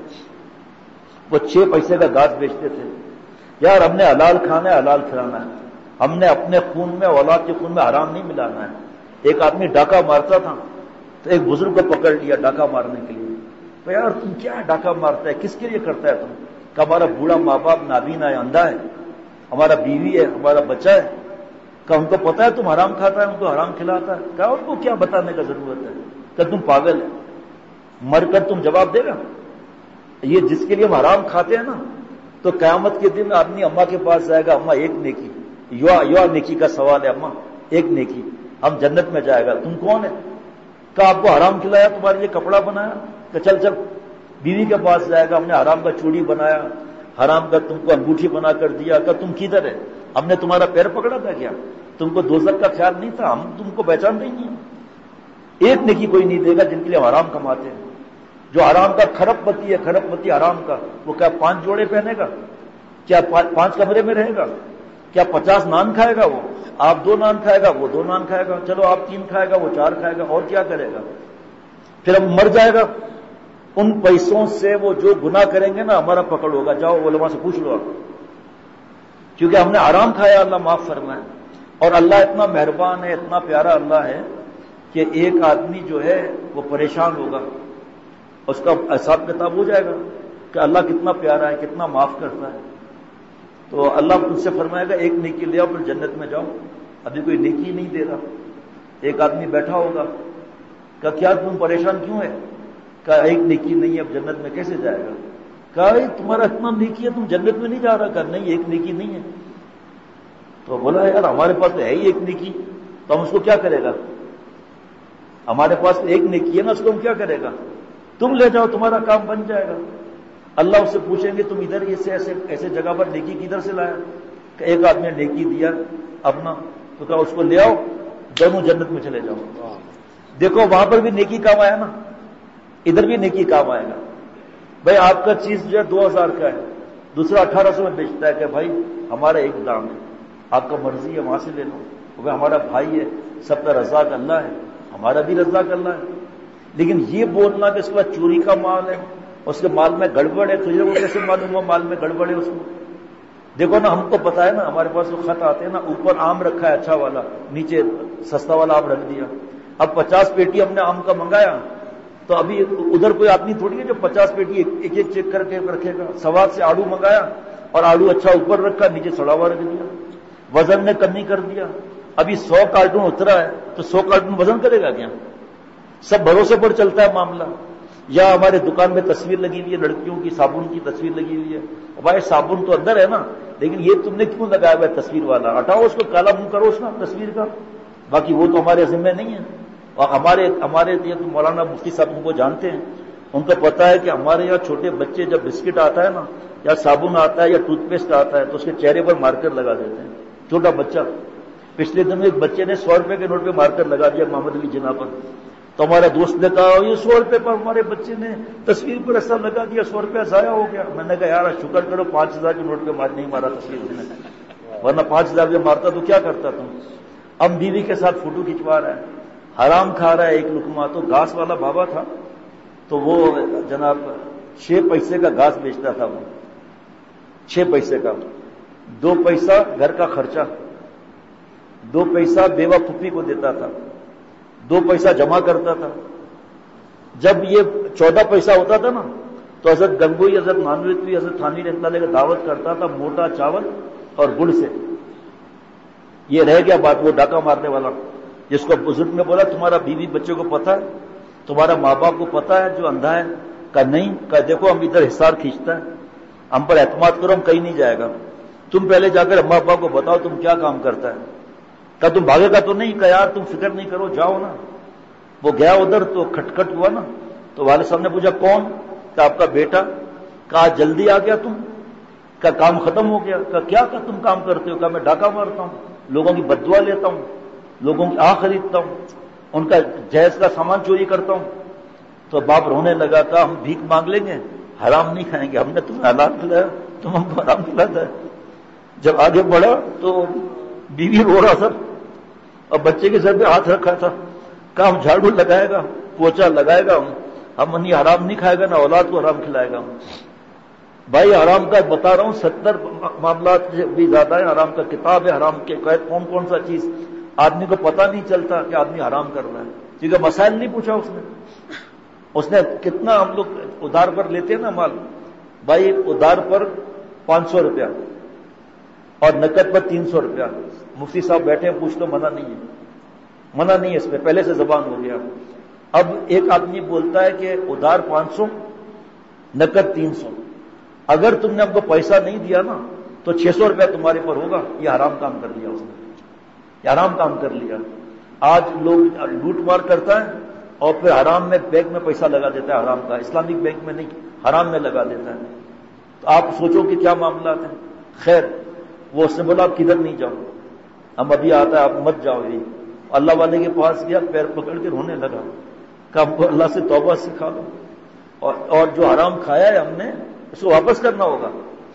وہ 6 پیسے کا گھاس بیچتے تھے. یار ہم نے حلال کھانا ہے، حلال کھلانا ہے، ہم نے اپنے خون میں اولاد کے خون میں حرام نہیں ملانا ہے. ایک آدمی ڈاکہ مارتا تھا تو ایک بزرگ کو پکڑ لیا ڈاکہ مارنے کے لیے. تو یار تم کیا ڈاکہ مارتا ہے، کس کے لیے کرتا ہے تم؟ کہ ہمارا بوڑھا ماں باپ نابینا ہے، اندھا ہے، ہمارا بیوی ہے، ہمارا بچہ ہے، کہ ان کو پتا ہے تم حرام کھاتا ہے، ان کو حرام کھلاتا ہے. کہا ان کو کیا بتانے کا ضرورت ہے، کہ تم پاگل ہے، مر کر تم جواب دے گا. یہ جس کے لیے ہم حرام کھاتے ہیں نا، تو قیامت کے دن آدمی اماں کے پاس جائے گا، اماں ایک نیکی، یو نیکی کا سوال ہے، اماں ایک نیکی، ہم جنت میں جائے گا. تم کون ہے؟ کہ آپ کو حرام کھلایا، تمہارے لیے کپڑا بنایا. کہ چل چل. بیوی کے پاس جائے گا، ہم نے حرام کا چوڑی بنایا، حرام کا تم کو انگوٹھی بنا کر دیا. کہ تم کدھر ہے، ہم نے تمہارا پیر پکڑا تھا کیا، تم کو دوزخ کا خیال نہیں تھا، ہم تم کو پہچان نہیں ہیں. ایک نیکی کوئی نہیں دے گا جن کے لیے ہم حرام کماتے ہیں. جو حرام کا کھرب پتی ہے، کھرب پتی حرام کا، وہ کیا 5 جوڑے پہنے گا، کیا 5 کمرے میں رہے گا، کیا 50 نان کھائے گا؟ وہ آپ 2 نان کھائے گا، وہ 2 نان کھائے گا. چلو آپ 3 کھائے گا، وہ 4 کھائے گا، اور کیا کرے گا؟ پھر اب مر جائے گا. ان پیسوں سے وہ جو گناہ کریں گے نا، ہمارا پکڑ ہوگا. جاؤ علماء سے پوچھ لو آپ، کیونکہ ہم نے حرام کھایا، اللہ معاف فرمائے. اور اللہ اتنا مہربان ہے، اتنا پیارا اللہ ہے کہ ایک آدمی جو ہے وہ پریشان ہوگا، اس کا حساب کتاب ہو جائے گا کہ اللہ کتنا پیارا ہے، کتنا معاف کرتا ہے. تو اللہ ان سے فرمائے گا ایک نیکی لے آؤ پھر جنت میں جاؤ. ابھی کوئی نیکی نہیں دے رہا. ایک آدمی بیٹھا ہوگا کہ کیا تم پریشان کیوں ہے؟ کہ ایک نیکی نہیں ہے، اب جنت میں کیسے جائے گا؟ کہا تمہارا اتنا نیکی ہے، تم جنت میں نہیں جا رہا؟ کہ نہیں ایک نیکی نہیں ہے. تو بولا یار ہمارے پاس تو ہے ہی ایک نیکی، تو ہم اس کو کیا کرے گا؟ ہمارے پاس ایک نیکی ہے نا، اس کو ہم کیا کرے گا؟ تم لے جاؤ، تمہارا کام بن جائے گا. اللہ اس سے پوچھیں گے تم ادھر ایسے جگہ پر نیکی کدھر سے لایا؟ کہ ایک آدمی نے نیکی دیا اپنا، تو کہا اس کو لے آؤ، دونوں جنت میں چلے جاؤ. دیکھو وہاں پر بھی نیکی کام آیا نا، ادھر بھی نیکی کام آئے گا. بھائی آپ کا چیز جو ہے 2000 کا ہے، دوسرا 1800 میں بیچتا ہے کہ بھائی ہمارا ایک دام ہے، آپ کا مرضی ہے وہاں سے لے لو. بھائی ہمارا بھائی ہے، سب کا رزاق اللہ ہے، ہمارا بھی رزاق اللہ ہے. لیکن یہ بولنا کہ اس کے بعد چوری کا مال ہے، اس کے مال میں گڑبڑ ہے، تجھے وہ کیسے معلوم ہوا مال میں گڑبڑ ہے اس کو؟ دیکھو نا، ہم کو پتا ہے نا، ہمارے پاس وہ خط آتے ہیں نا، اوپر آم رکھا ہے اچھا والا، نیچے سستا والا آم رکھ دیا. اب 50 پیٹی ہم نے آم کا منگایا، تو ابھی ادھر کوئی آدمی تھوڑی ہے جو 50 پیٹی ایک ایک چیک کر کے رکھے گا. سواد سے آڑو منگایا اور آڑو اچھا اوپر رکھا، نیچے سڑا ہوا رکھ دیا، وزن نے کمی کر دیا. ابھی 100 کارٹون اترا ہے تو 100 کارٹون وزن کرے گا کیا؟ سب بھروسے پر چلتا ہے معاملہ. یا ہمارے دکان میں تصویر لگی ہوئی ہے لڑکیوں کی، صابن کی تصویر لگی ہوئی ہے. بھائی صابن تو اندر ہے نا، لیکن یہ تم نے کیوں لگایا ہوا ہے تصویر والا؟ ہٹاؤ اس کو، کالا منہ کرو اس کا تصویر کا. باقی وہ تو ہمارے ذمہ نہیں ہے. اور ہمارے یہ تو مولانا مفتی صاحب ان کو جانتے ہیں، ان کو پتا ہے کہ ہمارے یہاں چھوٹے بچے جب بسکٹ آتا ہے نا، یا صابن آتا ہے یا ٹوتھ پیسٹ آتا ہے، تو اس کے چہرے پر مارکر لگا دیتے ہیں. چھوٹا بچہ، پچھلے دن ایک بچے نے 100 روپے کے نوٹ پہ مارکر لگا دیا محمد علی جناح پر. تو ہمارا دوست نے کہا یہ 100 روپے پر ہمارے بچے نے تصویر پر ایسا لگا دیا، 100 روپیہ ضائع ہو گیا. میں نے کہا یار شکر کرو 5000 کے نوٹ پہ نہیں مارا تصویر نے، ورنہ 5000 پہ مارتا تو کیا کرتا تم؟ اب بیوی کے ساتھ فوٹو کھنچوا رہا ہے، حرام کھا رہا ہے ایک لقمہ. تو گھاس والا بابا تھا، تو وہ جناب 6 پیسے کا گھاس بیچتا تھا. وہ 6 پیسے کا، 2 پیسہ گھر کا خرچہ، 2 پیسہ بیوہ پھپھی کو دیتا تھا، 2 پیسہ جمع کرتا تھا. جب یہ 14 پیسہ ہوتا تھا نا، تو حضرت گنگوئی، حضرت نانوی، حضرت تھانوی رحمۃ اللہ کا دعوت کرتا تھا موٹا چاول اور گڑ سے. یہ رہ گیا بات، وہ ڈاکہ مارنے والا جس کو بزرگ نے بولا تمہارا بیوی بچوں کو پتا ہے، تمہارا ماں باپ کو پتا ہے جو اندھا ہے؟ کہا نہیں. کہا دیکھو ہم ادھر حصار کھینچتا ہے، ہم پر اعتماد کرو، ہم کہیں نہیں جائے گا. تم پہلے جا کر اماں ابا کو بتاؤ تم کیا کام کرتا ہے. کہا تم بھاگے گا تو نہیں؟ کہا یار تم فکر نہیں کرو، جاؤ نا. وہ گیا ادھر تو کھٹکھٹ ہوا نا، تو والد صاحب نے پوچھا کون؟ کہا آپ کا بیٹا. کہا جلدی آ گیا تم؟ کہا کام ختم ہو گیا. کہا کیا تم کام کرتے ہو؟ کہا میں ڈاکہ مارتا ہوں، لوگوں کی بددعا لیتا ہوں، لوگوں کی آنکھ خریدتا ہوں، ان کا جہیز کا سامان چوری کرتا ہوں. تو باپ رونے لگا. کہا ہم بھیک مانگ لیں گے، حرام نہیں کھائیں گے. ہم نے تمہیں حلال کھلایا، تم ہم کو حرام کھلاتا ہے. جب آگے بڑھا تو بیوی رو رہا تھا اور بچے کے سر پہ ہاتھ رکھا تھا. کہا ہم جھاڑو لگائے گا، پوچھا لگائے گا، ہم نہیں حرام نہیں کھائے گا، نہ اولاد کو حرام کھلائے گا. بھائی حرام کا بتا رہا ہوں 70 معاملات سے بھی زیادہ ہے. حرام کا کتاب ہے، حرام کے کون کون سا چیز آدمی کو پتہ نہیں چلتا کہ آدمی حرام کر رہا ہے. کیونکہ مسائل نہیں پوچھا اس نے کتنا ہم لوگ ادھار پر لیتے ہیں نا مال. بھائی ادھار پر 500 روپیہ اور نقد پر 300 روپیہ. مفتی صاحب بیٹھے ہیں، پوچھ تو منع نہیں ہے، منع نہیں ہے اس پہ، پہلے سے زبان ہو گیا. اب ایک آدمی بولتا ہے کہ ادھار 500 نقد 300. اگر تم نے ہم کو پیسہ نہیں دیا نا تو 600 روپیہ تمہارے پر ہوگا. یہ حرام کام کر لیا اس نے، یہ حرام کام کر لیا. آج لوگ لوٹ مار کرتا ہے اور پھر حرام میں بینک میں پیسہ لگا دیتا ہے، حرام کا، اسلامک بینک میں نہیں، حرام میں لگا دیتا ہے. تو آپ سوچو کہ کیا معاملات ہیں. خیر وہ اس نے بولا آپ کدھر نہیں جاؤ، ہم ابھی آتا ہے آپ مت جاؤ. یہ اللہ والے کے پاس گیا، پیر پکڑ کے رونے لگا. کہ ہم کو اللہ سے توبہ سکھا دو، اور جو حرام کھایا ہے ہم نے اس کو واپس کرنا ہوگا.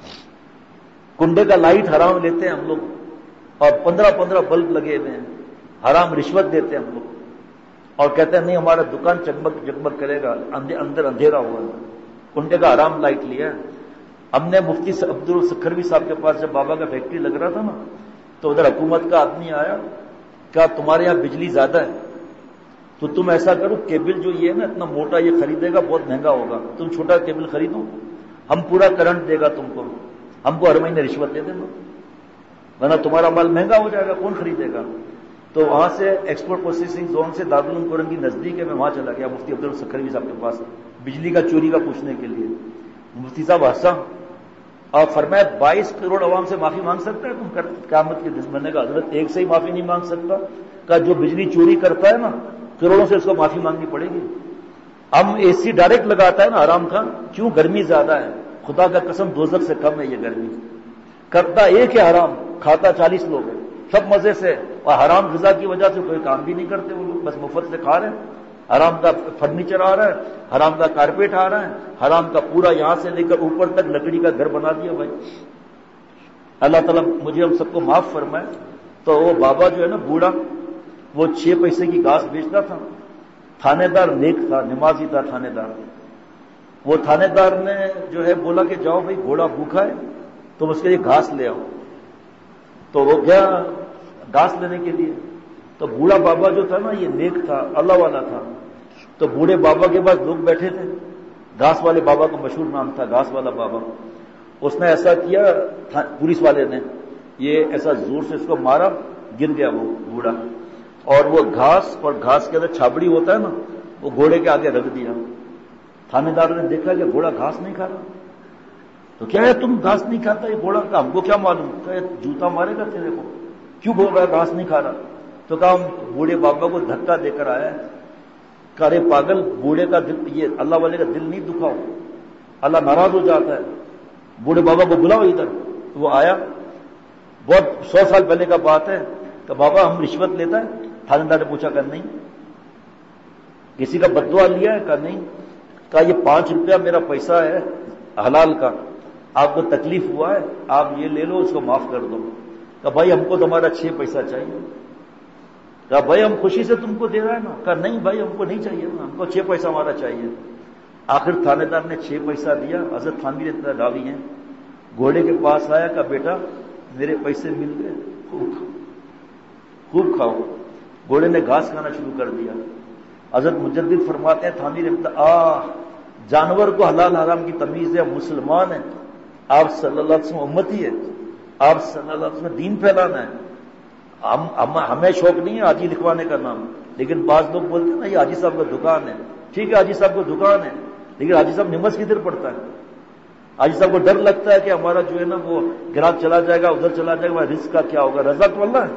کنڈے کا لائٹ حرام لیتے ہیں ہم لوگ، اور 15 بلب لگے ہوئے ہیں. حرام رشوت دیتے ہیں ہم لوگ، اور کہتے ہیں نہیں ہمارا دکان چکمک جگمگ کرے گا، اندر اندھیرا ہوا ہے. کنڈے کا حرام لائٹ لیا ہے. ہم نے مفتی عبدالسکھروی صاحب کے پاس جب بابا کا فیکٹری لگ رہا تھا نا، تو ادھر حکومت کا آدمی آیا. کہا تمہارے یہاں بجلی زیادہ ہے تو تم ایسا کرو، کیبل جو یہ ہے نا اتنا موٹا یہ خریدے گا بہت مہنگا ہوگا، تم چھوٹا کیبل خریدو، ہم پورا کرنٹ دے گا تم کو، ہم کو ہر مہینے رشوت دے دینا، ورنہ تمہارا مال مہنگا ہو جائے گا، کون خریدے گا. تو وہاں سے ایکسپورٹ پروسیسنگ زون سے دارالعلوم قرآن کی نزدیک ہے، میں وہاں چلا گیا مفتی عبدالسکھروی صاحب کے پاس بجلی کا چوری کا پوچھنے کے لیے. مفتی صاحب ہنسا اور فرمایا 22 کروڑ عوام سے معافی مانگ سکتا ہے تم قیامت کے دن؟ میں نے کہا حضرت ایک سے ہی معافی نہیں مانگ سکتا. کہا جو بجلی چوری کرتا ہے نا کروڑوں سے اس کو معافی مانگنی پڑے گی. ہم اے سی ڈائریکٹ لگاتا ہے نا حرام کا، کیوں؟ گرمی زیادہ ہے، خدا کا قسم دوزخ سے کم ہے یہ گرمی. کرتا ایک ہے حرام، کھاتا 40 لوگ ہیں سب مزے سے، اور حرام غذا کی وجہ سے کوئی کام بھی نہیں کرتے وہ لوگ، بس مفت سے کھا رہے ہیں. حرام کا فرنیچر آ رہا ہے، حرام کا کارپیٹ آ رہا ہے، حرام کا پورا یہاں سے لے کر اوپر تک لکڑی کا گھر بنا دیا. بھائی اللہ تعالیٰ مجھے ہم سب کو معاف فرمائے. تو وہ بابا جو ہے نا بوڑھا، وہ 6 پیسے کی گھاس بیچتا تھا. تھانے دار نیک تھا، نمازی تھا تھانے دار. وہ تھانے دار نے جو ہے بولا کہ جاؤ بھائی گھوڑا بھوکا ہے تم اس کے لیے گھاس لے آؤ. تو وہ گیا گھاس لینے کے لیے. تو بوڑھا بابا جو تھا نا یہ نیک تھا، اللہ والا تھا. تو بوڑھے بابا کے پاس لوگ بیٹھے تھے، گھاس والے بابا کا مشہور نام تھا گھاس والا بابا. اس نے ایسا کیا پولیس والے نے، یہ ایسا زور سے اس کو مارا، گر گیا وہ بوڑھا. اور وہ گھاس اور گھاس کے اندر چھابڑی ہوتا ہے نا وہ گھوڑے کے آگے رکھ دیا. تھانے دار نے دیکھا کہ گھوڑا گھاس نہیں کھا رہا. تو کیا ہے تم گھاس نہیں کھاتا، یہ گھوڑا کا ہم کو کیا معلوم، کہ جوتا مارے گا تیرے کو، کیوں بول رہا ہے گھاس نہیں کھا رہا. تو کہا بوڑھے بابا کو دھکا دے کر آیا ہے. ارے پاگل، بوڑھے کا دل، یہ اللہ والے کا دل نہیں دکھاؤ، اللہ ناراض ہو جاتا ہے. بوڑھے بابا کو بلاؤ ادھر. تو وہ آیا، بہت 100 سال پہلے کا بات ہے. کہ بابا ہم رشوت لیتا ہے؟ تھانے دار نے پوچھا کہ نہیں. کسی کا بددعا لیا ہے؟ کہ نہیں. کہا یہ 5 روپیہ میرا پیسہ ہے حلال کا، آپ کو تکلیف ہوا ہے آپ یہ لے لو، اس کو معاف کر دو. کہا بھائی ہم کو تمہارا 6 پیسہ چاہیے. کہا بھائی ہم خوشی سے تم کو دے رہا ہے نا. کہا نہیں بھائی ہم کو نہیں چاہیے نا، ہم کو 6 پیسہ ہمارا چاہیے. آخر تھانے دار نے 6 پیسہ دیا. حضرت تھانوی اتنا راوی ہیں، گھوڑے کے پاس آیا. کہا بیٹا میرے پیسے مل گئے، خوب کھاؤ. گھوڑے نے گھاس کھانا شروع کر دیا. حضرت مجدد فرماتے ہیں تھانوی جانور کو حلال حرام کی تمیز ہے، مسلمان ہیں، آپ صلی اللہ علیہ وسلم امتی ہے، آپ صلی اللہ علیہ وسلم دین پھیلانا ہے. ہمیں شوق نہیں ہے حاجی لکھوانے کا نام، لیکن بعض لوگ بولتے ہیں نا یہ حاجی صاحب کا دکان ہے. ٹھیک ہے حاجی صاحب کو دکان ہے، لیکن حاجی صاحب نماز کدھر پڑتا ہے؟ حاجی صاحب کو ڈر لگتا ہے کہ ہمارا جو ہے نا وہ گراہک چلا جائے گا، ادھر چلا جائے گا، رزق کا کیا ہوگا. رزق تو اللہ ہے.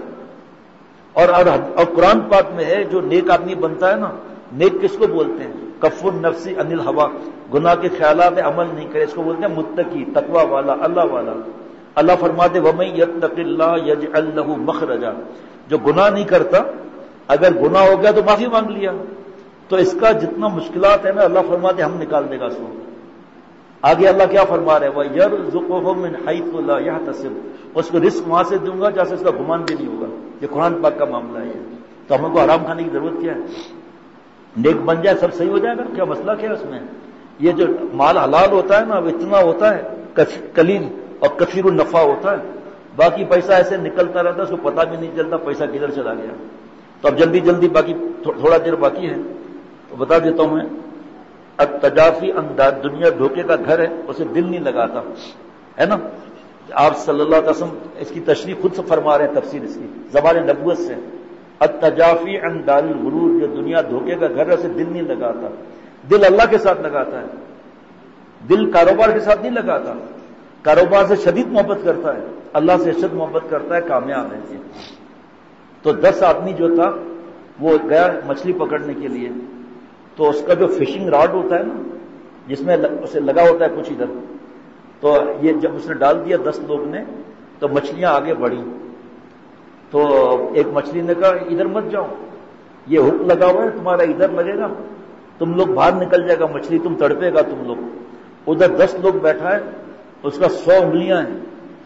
اور قرآن پاک میں ہے جو نیک آدمی بنتا ہے نا، نیک کس کو بولتے ہیں؟ کف النفس عن الہوا، گناہ کے خیالات عمل نہیں کرے، اس کو بولتے ہیں متقی، تقوی والا، اللہ والا. اللہ فرماتے وَمَن يَتَّقِ اللَّهَ يَجْعَل لَّهُ مَخْرَجًا، جو گناہ نہیں کرتا اگر گناہ ہو گیا تو معافی مانگ لیا تو اس کا جتنا مشکلات ہے نا اللہ فرماتے ہم نکال دے گا اس کو. آگے اللہ کیا فرما رہے ہیں وَيَرْزُقُهُ مِنْ حَيْثُ لَا يَحْتَسِبُ، اس کو رزق وہاں سے دوں گا جہاں سے اس کا گمان بھی نہیں ہوگا. یہ قرآن پاک کا معاملہ ہے. تو ہم کو حرام کھانے کی ضرورت کیا ہے؟ نیک بن جائے سب صحیح ہو جائے گا. کیا مسئلہ کیا ہے اس میں؟ یہ جو مال حلال ہوتا ہے نا وہ اتنا ہوتا ہے قلیل اور کثیر النفع ہوتا ہے، باقی پیسہ ایسے نکلتا رہتا ہے، اس کو پتہ بھی نہیں چلتا پیسہ کدھر چلا گیا. تو اب جلدی جلدی باقی تھوڑا دیر باقی ہے تو بتا دیتا ہوں میں. التجافی انداز، دنیا دھوکے کا گھر ہے، اسے دل نہیں لگاتا ہے نا. آپ صلی اللہ علیہ وسلم اس کی تشریح خود سے فرما رہے ہیں، تفسیر اس کی زبان نبوت سے. التجافی عن دار الغرور، جو دنیا دھوکے کا گھر ہے اسے دل نہیں لگاتا. دل اللہ کے ساتھ لگاتا ہے، دل کاروبار کے ساتھ نہیں لگاتا. کاروبار سے شدید محبت کرتا ہے، اللہ سے شدید محبت کرتا ہے، کامیاب ہے. تو 10 آدمی جو تھا وہ گیا مچھلی پکڑنے کے لیے. تو اس کا جو فشنگ راڈ ہوتا ہے نا جس میں اسے لگا ہوتا ہے کچھ ادھر، تو یہ جب اس نے ڈال دیا 10 لوگ نے تو مچھلیاں آگے بڑھی. تو ایک مچھلی نے کہا ادھر مت جاؤ، یہ ہک لگا ہوا ہے تمہارا ادھر لگے گا، تم لوگ باہر نکل جائے گا مچھلی، تم تڑپے گا تم لوگ. ادھر 10 لوگ بیٹھا ہے، اس کا 100 انگلیاں ہیں،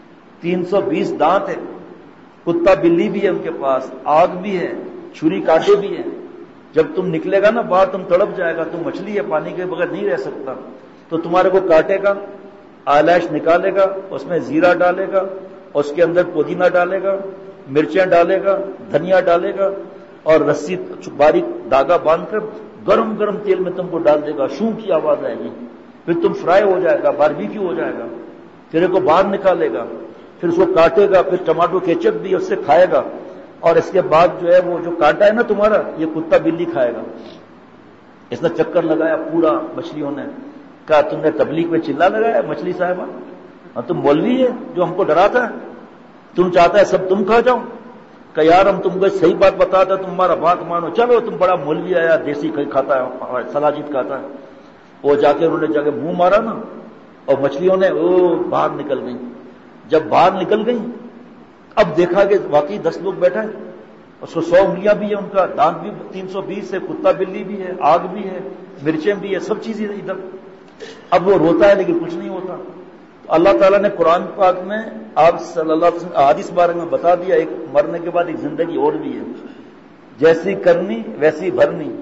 320 دانت ہیں، کتا بلی بھی ہے ان کے پاس، آگ بھی ہے، چھری کانٹے بھی ہیں. جب تم نکلے گا نا باہر تم تڑپ جائے گا، تم مچھلی ہے پانی کے بغیر نہیں رہ سکتا. تو تمہارے کو کاٹے گا، آئلش نکالے گا، اس میں زیرہ ڈالے گا، اس کے اندر پودینہ ڈالے گا، مرچیں ڈالے گا، دھنیا ڈالے گا، اور رسی باریک دھاگا باندھ کر گرم گرم تیل میں تم کو ڈال دے گا، شوں کی آواز آئے گی. پھر تم فرائی ہو جائے گا، باربیکیو ہو جائے گا. پھر کو باہر نکالے گا، پھر اس کو کاٹے گا، پھر ٹماٹو کیچپ بھی اس سے کھائے گا. اور اس کے بعد جو ہے وہ جو کانٹا ہے نا تمہارا یہ کتا بلی کھائے گا. اس نے چکر لگایا پورا مچھلیوں نے. کہا تم نے تبلیغ میں چلا لگایا مچھلی صاحبہ، اور تم مولوی ہے جو ہم کو ڈراتا ہے، تم چاہتا ہے سب تم کھا جاؤ. کہ یار ہم تم کو صحیح بات بتاتا تم ہمارا بات مانو، چلو تم بڑا مولوی آیا دیسی کھاتا ہے، سلاجید کھاتا ہے. وہ جا کے انہوں نے جا کے منہ مارا نا اور مچھلیوں نے باہر نکل گئی. جب باہر نکل گئی اب دیکھا کہ واقعی 10 لوگ بیٹھے ہیں، اس کو 100 انگلیاں بھی ہیں، ان کا دانت بھی 320 ہے، کتا بلی بھی ہے، آگ بھی ہے، مرچیں بھی ہے، سب چیزیں ادھر. اب وہ روتا ہے لیکن کچھ نہیں ہوتا. تو اللہ تعالیٰ نے قرآن پاک میں آپ صلی اللہ علیہ وسلم احادیث بارے میں بتا دیا ایک مرنے کے بعد ایک زندگی اور بھی ہے. جیسی کرنی ویسی بھرنی،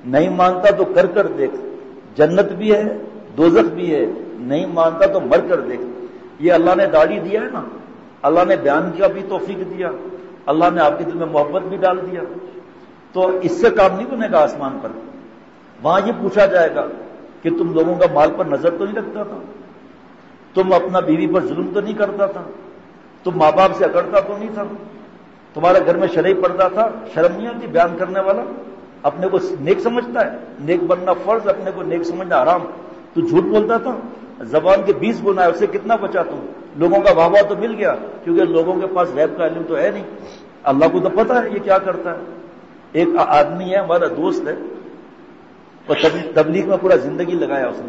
نہیں مانتا تو کر کر دیکھ، جنت بھی ہے دوزخ بھی ہے، نہیں مانتا تو مر کر دیکھ۔ یہ اللہ نے داڑھی دیا ہے نا، اللہ نے بیان کیا بھی توفیق دیا، اللہ نے آپ کے دل میں محبت بھی ڈال دیا، تو اس سے کام نہیں بنے گا آسمان پر۔ وہاں یہ پوچھا جائے گا کہ تم لوگوں کا مال پر نظر تو نہیں رکھتا تھا، تم اپنا بیوی پر ظلم تو نہیں کرتا تھا، تم ماں باپ سے اکڑتا تو نہیں تھا، تمہارے گھر میں شرعی پردہ تھا، شرم نہیں آتی بیان کرنے والا اپنے کو نیک سمجھتا ہے، نیک بننا فرض، اپنے کو نیک سمجھنا حرام، تو جھوٹ بولتا تھا، زبان کے 20 گنا ہے، اسے کتنا بچا تم؟ لوگوں کا واہ واہ تو مل گیا کیونکہ لوگوں کے پاس غیب کا علم تو ہے نہیں، اللہ کو تو پتا ہے یہ کیا کرتا ہے۔ ایک آدمی ہے ہمارا دوست ہے، اور تبلیغ میں پورا زندگی لگایا اس نے،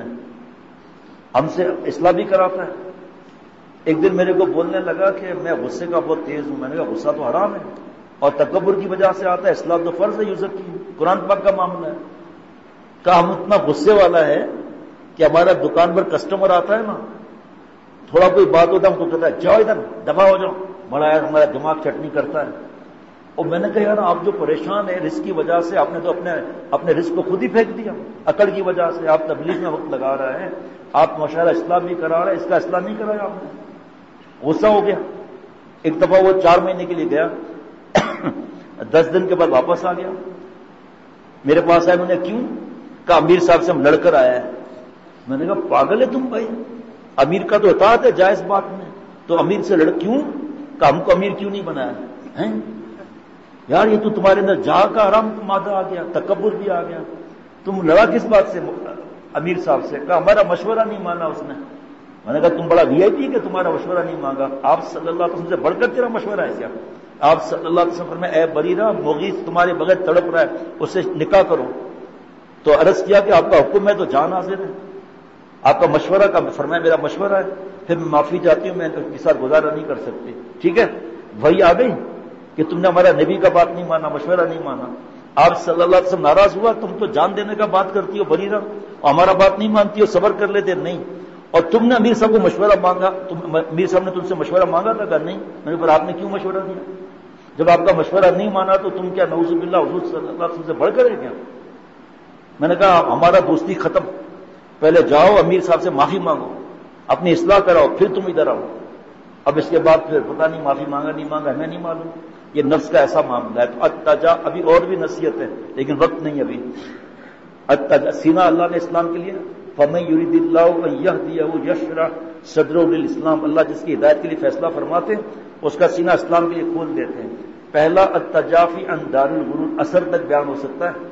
ہم سے اصلاح بھی کراتا ہے۔ ایک دن میرے کو بولنے لگا کہ میں غصے کا بہت تیز ہوں، میں نے کہا غصہ تو حرام ہے اور تکبر کی وجہ سے آتا ہے، اصلاح تو فرض ہے یوزر کی، قرآن پاک کا معاملہ ہے۔ کہا ہم اتنا غصے والا ہے کہ ہمارا دکان پر کسٹمر آتا ہے نا، تھوڑا کوئی بات ہوتا ہے ہم کو کہتا ہے جاؤ ادھر دفع ہو جاؤ، بڑا یار ہمارا دماغ چٹنی کرتا ہے۔ اور میں نے کہا یار آپ جو پریشان ہیں رزق کی وجہ سے، آپ نے تو اپنے رزق کو خود ہی پھینک دیا، عقل کی وجہ سے آپ تبلیغ میں وقت لگا رہے ہیں، آپ مشاعرہ اصلاح بھی کرا رہے ہیں، اس کا اصلاح نہیں کرایا آپ نے۔ غصہ ہو گیا۔ ایک دفعہ وہ 4 مہینے کے لیے گیا، 10 دن کے بعد واپس آ گیا، میرے پاس آئے، میں نے کیوں؟ کہا امیر صاحب سے ہم لڑ کر آیا ہے۔ میں نے کہا پاگل ہے تم بھائی، امیر کا تو اطاعت ہے جائز بات میں، تو امیر سے لڑ کیوں؟ کہ ہم کو امیر کیوں نہیں بنایا ہے یار، یہ تو تمہارے اندر جہاں کا حرام مادہ آ گیا، تکبر بھی آ گیا، تم لڑا کس بات سے امیر صاحب سے؟ کہا ہمارا مشورہ نہیں مانا اس نے۔ میں نے کہا تم بڑا وی آئی پی کہ تمہارا مشورہ نہیں مانگا، آپ صلی اللہ علیہ وسلم سے بڑھ کر تیرا مشورہ ہے کیا؟ آپ صلی اللہ علیہ وسلم فرمائے اے بریرہ مغیث تمہارے بغیر تڑپ رہا ہے، اس سے نکاح کرو۔ تو عرض کیا کہ آپ کا حکم ہے تو جان حاضر ہے، آپ کا مشورہ کا؟ فرمایا میرا مشورہ ہے، پھر میں معافی چاہتی ہوں، میں اس کے ساتھ گزارا نہیں کر سکتی۔ ٹھیک ہے، وہی آ گئی کہ تم نے ہمارا نبی کا بات نہیں مانا، مشورہ نہیں مانا، آپ صلی اللہ علیہ وسلم ناراض ہوا، تم تو جان دینے کا بات کرتی ہو بریرہ، اور ہمارا بات نہیں مانتی ہو، صبر کر لیتے نہیں، اور تم نے امیر صاحب کو مشورہ مانگا، امیر صاحب نے تم سے مشورہ مانگا تھا کہ نہیں؟ میں نے پر آپ نے کیوں مشورہ دیا؟ جب آپ کا مشورہ نہیں مانا تو تم کیا نعوذ باللہ حضور صلی اللہ علیہ وسلم سے بڑھ کر ہے کیا؟ میں نے کہا ہمارا دوستی ختم، پہلے جاؤ امیر صاحب سے معافی مانگو، اپنی اصلاح کراؤ، پھر تم ادھر آؤ۔ اب اس کے بعد پھر پتہ نہیں معافی مانگا نہیں مانگا، ہمیں نہیں معلوم، یہ نفس کا ایسا معاملہ ہے۔ تو اتجا، ابھی اور بھی نصیحت ہے لیکن وقت نہیں ابھی۔ اتجا سینہ اللہ نے اسلام کے لیے، فَمَن يُرِدِ اللَّهُ أَن يَهْدِيَهُ يَشْرَحْ صَدْرَهُ لِلْإِسْلَامِ، اللہ جس کی ہدایت کے لیے فیصلہ فرماتے ہیں اس کا سینہ اسلام کے لیے کھول دیتے ہیں۔ پہلا التجافی عن دار الغرور، اثر تک بیان ہو سکتا ہے،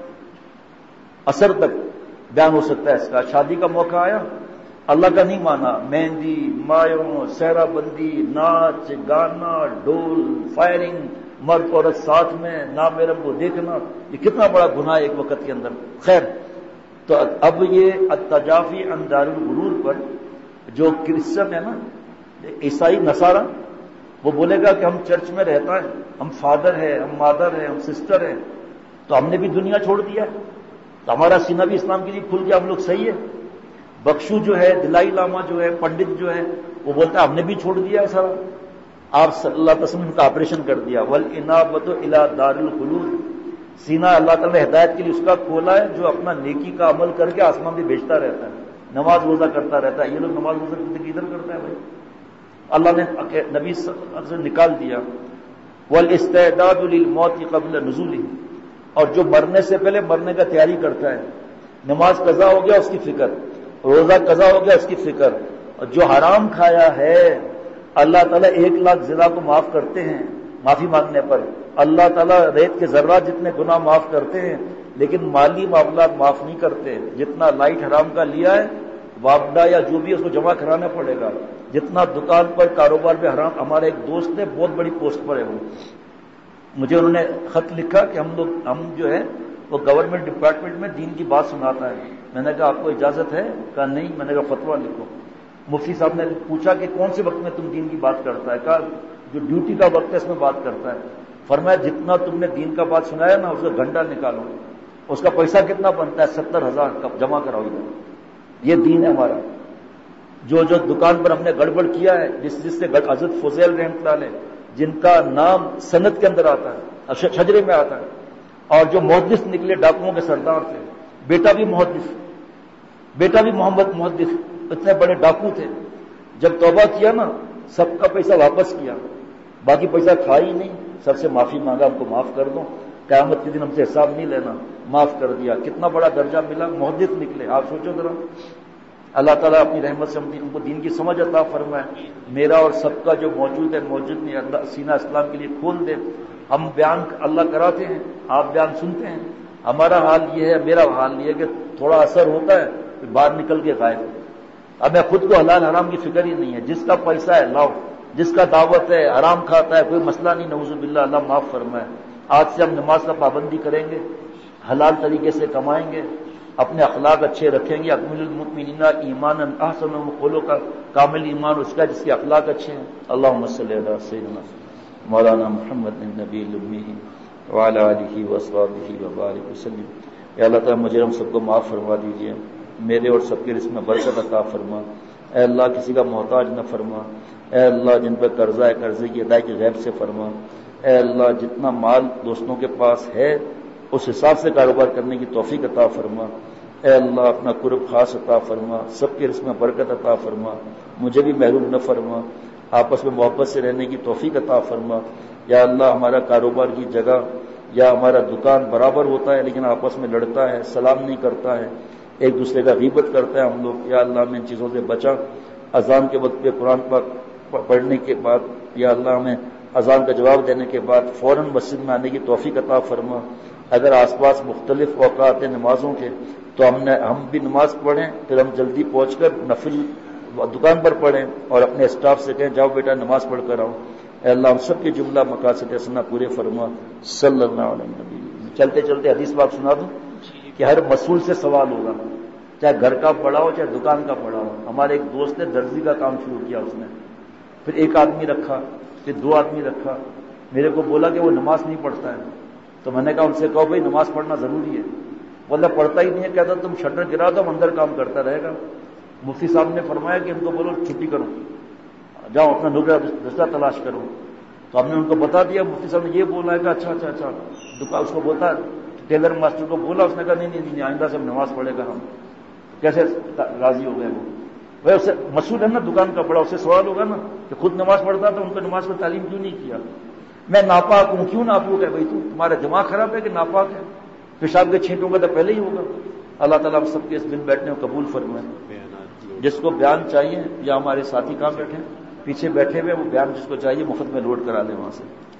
اثر تک بیان ہو سکتا ہے اس کا۔ شادی کا موقع آیا، اللہ کا نہیں مانا، مہندی، مایوں، سہرا بندی، ناچ گانا، ڈول، فائرنگ، مرد عورت ساتھ میں، نامحرم کو دیکھنا، یہ کتنا بڑا گناہ ہے ایک وقت کے اندر۔ خیر، تو اب یہ التجافی عن دار الغرور پر جو کرسچن ہے نا، عیسائی نصارہ، وہ بولے گا کہ ہم چرچ میں رہتا ہے، ہم فادر ہے، ہم مادر ہے، ہم سسٹر ہیں، تو ہم نے بھی دنیا چھوڑ دیا ہے، تو ہمارا سینہ بھی اسلام کے لیے کھل گیا، ہم لوگ صحیح ہے۔ بخشو جو ہے، دلائی لاما جو ہے، پنڈت جو ہے، وہ بولتا ہے ہم نے بھی چھوڑ دیا ہے سارا۔ آپ صلی اللہ علیہ وسلم کا آپریشن کر دیا۔ والانابۃ الی دار الخلود، سینہ اللہ تعالیٰ نے ہدایت کے لیے اس کا کھولا ہے جو اپنا نیکی کا عمل کر کے آسمان بھی بھیجتا رہتا ہے، نماز روزہ کرتا رہتا ہے۔ یہ لوگ نماز روزہ زندگی ادھر کرتا ہے بھائی، اللہ نے نبی صلی اللہ علیہ وسلم نکال دیا۔ والاستعداد للموت قبل نزولہ، اور جو مرنے سے پہلے مرنے کا تیاری کرتا ہے، نماز قضا ہو گیا اس کی فکر، روزہ قضا ہو گیا اس کی فکر، اور جو حرام کھایا ہے اللہ تعالیٰ 1,00,000 زنا کو معاف کرتے ہیں معافی مانگنے پر، اللہ تعالیٰ ریت کے ذرات جتنے گناہ معاف کرتے ہیں، لیکن مالی معاملات معاف نہیں کرتے۔ جتنا لائٹ حرام کا لیا ہے وابڈا یا جو بھی اس کو جمع کرانا پڑے گا، جتنا دکان پر کاروبار میں حرام۔ ہمارے ایک دوست نے بہت بڑی پوسٹ پر ہے، وہ مجھے انہوں نے خط لکھا کہ ہم جو ہے وہ گورنمنٹ ڈپارٹمنٹ میں دین کی بات سناتا ہے۔ میں نے کہا آپ کو اجازت ہے؟ کہا نہیں۔ میں نے کہا فتویٰ لکھو۔ مفتی صاحب نے پوچھا کہ کون سے وقت میں تم دین کی بات کرتا ہے؟ کہا جو ڈیوٹی کا وقت ہے اس میں بات کرتا ہے۔ فرمایا جتنا تم نے دین کا بات سنایا نا اس کا گھنٹہ نکالو، اس کا پیسہ کتنا بنتا ہے؟ 70,000 جمع کراؤ ادھر۔ یہ دین ہے ہمارا۔ جو دکان پر ہم نے گڑبڑ کیا ہے، جس سے حضرت فضیل رحمۃ اللہ علیہ جن کا نام سند کے اندر آتا ہے، شجرے میں آتا ہے، اور جو محدث نکلے ڈاکوؤں کے سردار تھے، بیٹا بھی محدث، بیٹا بھی محمد محدث، اتنے بڑے ڈاکو تھے. جب توبہ کیا نا سب کا پیسہ واپس کیا، باقی پیسہ کھا ہی نہیں، سب سے معافی مانگا ہم کو معاف کر دو، قیامت کے دن ہم سے حساب نہیں لینا، معاف کر دیا. کتنا بڑا درجہ ملا، محدث نکلے. آپ سوچو ذرا. اللہ تعالیٰ اپنی رحمت سے ہم کو دین کی سمجھ عطا فرمائے. میرا اور سب کا جو موجود ہے موجود نہیں، اللہ سینہ اسلام کے لیے کھول دے. ہم بیان اللہ کراتے ہیں، آپ بیان سنتے ہیں. ہمارا حال یہ ہے، میرا حال یہ ہے کہ تھوڑا اثر ہوتا ہے پھر باہر نکل کے غائب. ہمیں خود کو حلال حرام کی فکر ہی نہیں ہے. جس کا پیسہ ہے لاؤ، جس کا دعوت ہے حرام کھاتا ہے کوئی مسئلہ نہیں، نعوذ باللہ، اللہ معاف فرمائے. آج سے ہم نماز کا پابندی کریں گے، حلال طریقے سے کمائیں گے، اپنے اخلاق اچھے رکھیں گے. اکمل المؤمنین ایمانا احسنهم خلقا، کامل ایمان اس کا جس کے اخلاق اچھے ہیں. اللہم صلی علی سیدنا مولانا محمد النبی الامی وعلی آلہ واصحابہ وبارک وسلم. یا اللہ تعالیٰ مجھے ہم سب کو معاف فرما دیجیے، میرے اور سب کے رزق میں برکت عطا فرما. اے اللہ کسی کا محتاج نہ فرما. اے اللہ جن پہ قرضہ ہے قرضے کی ادائیگی غیب سے فرما. اے اللہ جتنا مال دوستوں کے پاس ہے اس حساب سے کاروبار کرنے کی توفیق عطا فرما. اے اللہ اپنا قرب خاص عطا فرما، سب کے رزق میں برکت عطا فرما، مجھے بھی محروم نہ فرما. آپس میں محبت سے رہنے کی توفیق عطا فرما. یا اللہ ہمارا کاروبار کی جگہ یا ہمارا دکان برابر ہوتا ہے لیکن آپس میں لڑتا ہے، سلام نہیں کرتا ہے، ایک دوسرے کا غیبت کرتا ہے ہم لوگ. یا اللہ ہمیں ان چیزوں سے بچا. اذان کے وقت پہ قرآن پاک پڑھنے کے بعد یا اللہ ہمیں اذان کا جواب دینے کے بعد فوراً مسجد میں آنے کی توفیق عطا فرما. اگر آس پاس مختلف اوقات ہیں نمازوں کے تو ہم بھی نماز پڑھیں، پھر ہم جلدی پہنچ کر نفل دکان پر پڑھیں اور اپنے اسٹاف سے کہیں جاؤ بیٹا نماز پڑھ کر آؤ. اے اللہ ہم سب کے جملہ مقاصد حسنہ پورے فرما. صلی اللہ علیہ وسلم. چلتے چلتے حدیث بات سنا دوں کہ ہر مسئول سے سوال ہوگا، چاہے گھر کا پڑا ہو چاہے دکان کا پڑا ہو. ہمارے ایک دوست نے درزی کا کام شروع کیا، اس نے پھر ایک آدمی رکھا، پھر دو آدمی رکھا. میرے کو بولا کہ وہ نماز نہیں پڑھتا ہے، تو میں نے کہا ان سے کہو بھائی نماز پڑھنا ضروری ہے. بولا پڑھتا ہی نہیں ہے. کہتا تم شٹر گرا دو ہم اندر کام کرتا رہے گا. مفتی صاحب نے فرمایا کہ ان کو بولو چھٹی کرو، جاؤ اپنا دوسرا تلاش کرو. تو ہم نے ان کو بتا دیا. مفتی صاحب نے یہ بولا ہے کہ اچھا اچھا اچھا. دکان اس کو بولتا ٹیلر ماسٹر کو بولا، اس نے کہا نہیں آئندہ سے نماز پڑھے گا. ہم کیسے راضی ہو گئے وہ اسے مسئول ہے نا دکان کا بڑا، اسے سوال ہوگا نا کہ خود نماز پڑھتا تو ان کو نماز کو تعلیم کیوں نہیں کیا. میں ناپاک ہوں، کیوں ناپاک ہے بھائی؟ تمہارا دماغ خراب ہے کہ ناپاک ہے؟ پیشاب کے چھینٹوں کا تو پہلے ہی ہوگا. اللہ تعالیٰ ہم سب کے اس دن بیٹھنے کو قبول فرمائے. جس کو بیان چاہیے یا ہمارے ساتھی کہاں بیٹھے پیچھے بیٹھے ہوئے، وہ بیان جس کو چاہیے مفت میں لوڈ کرا لیں وہاں سے.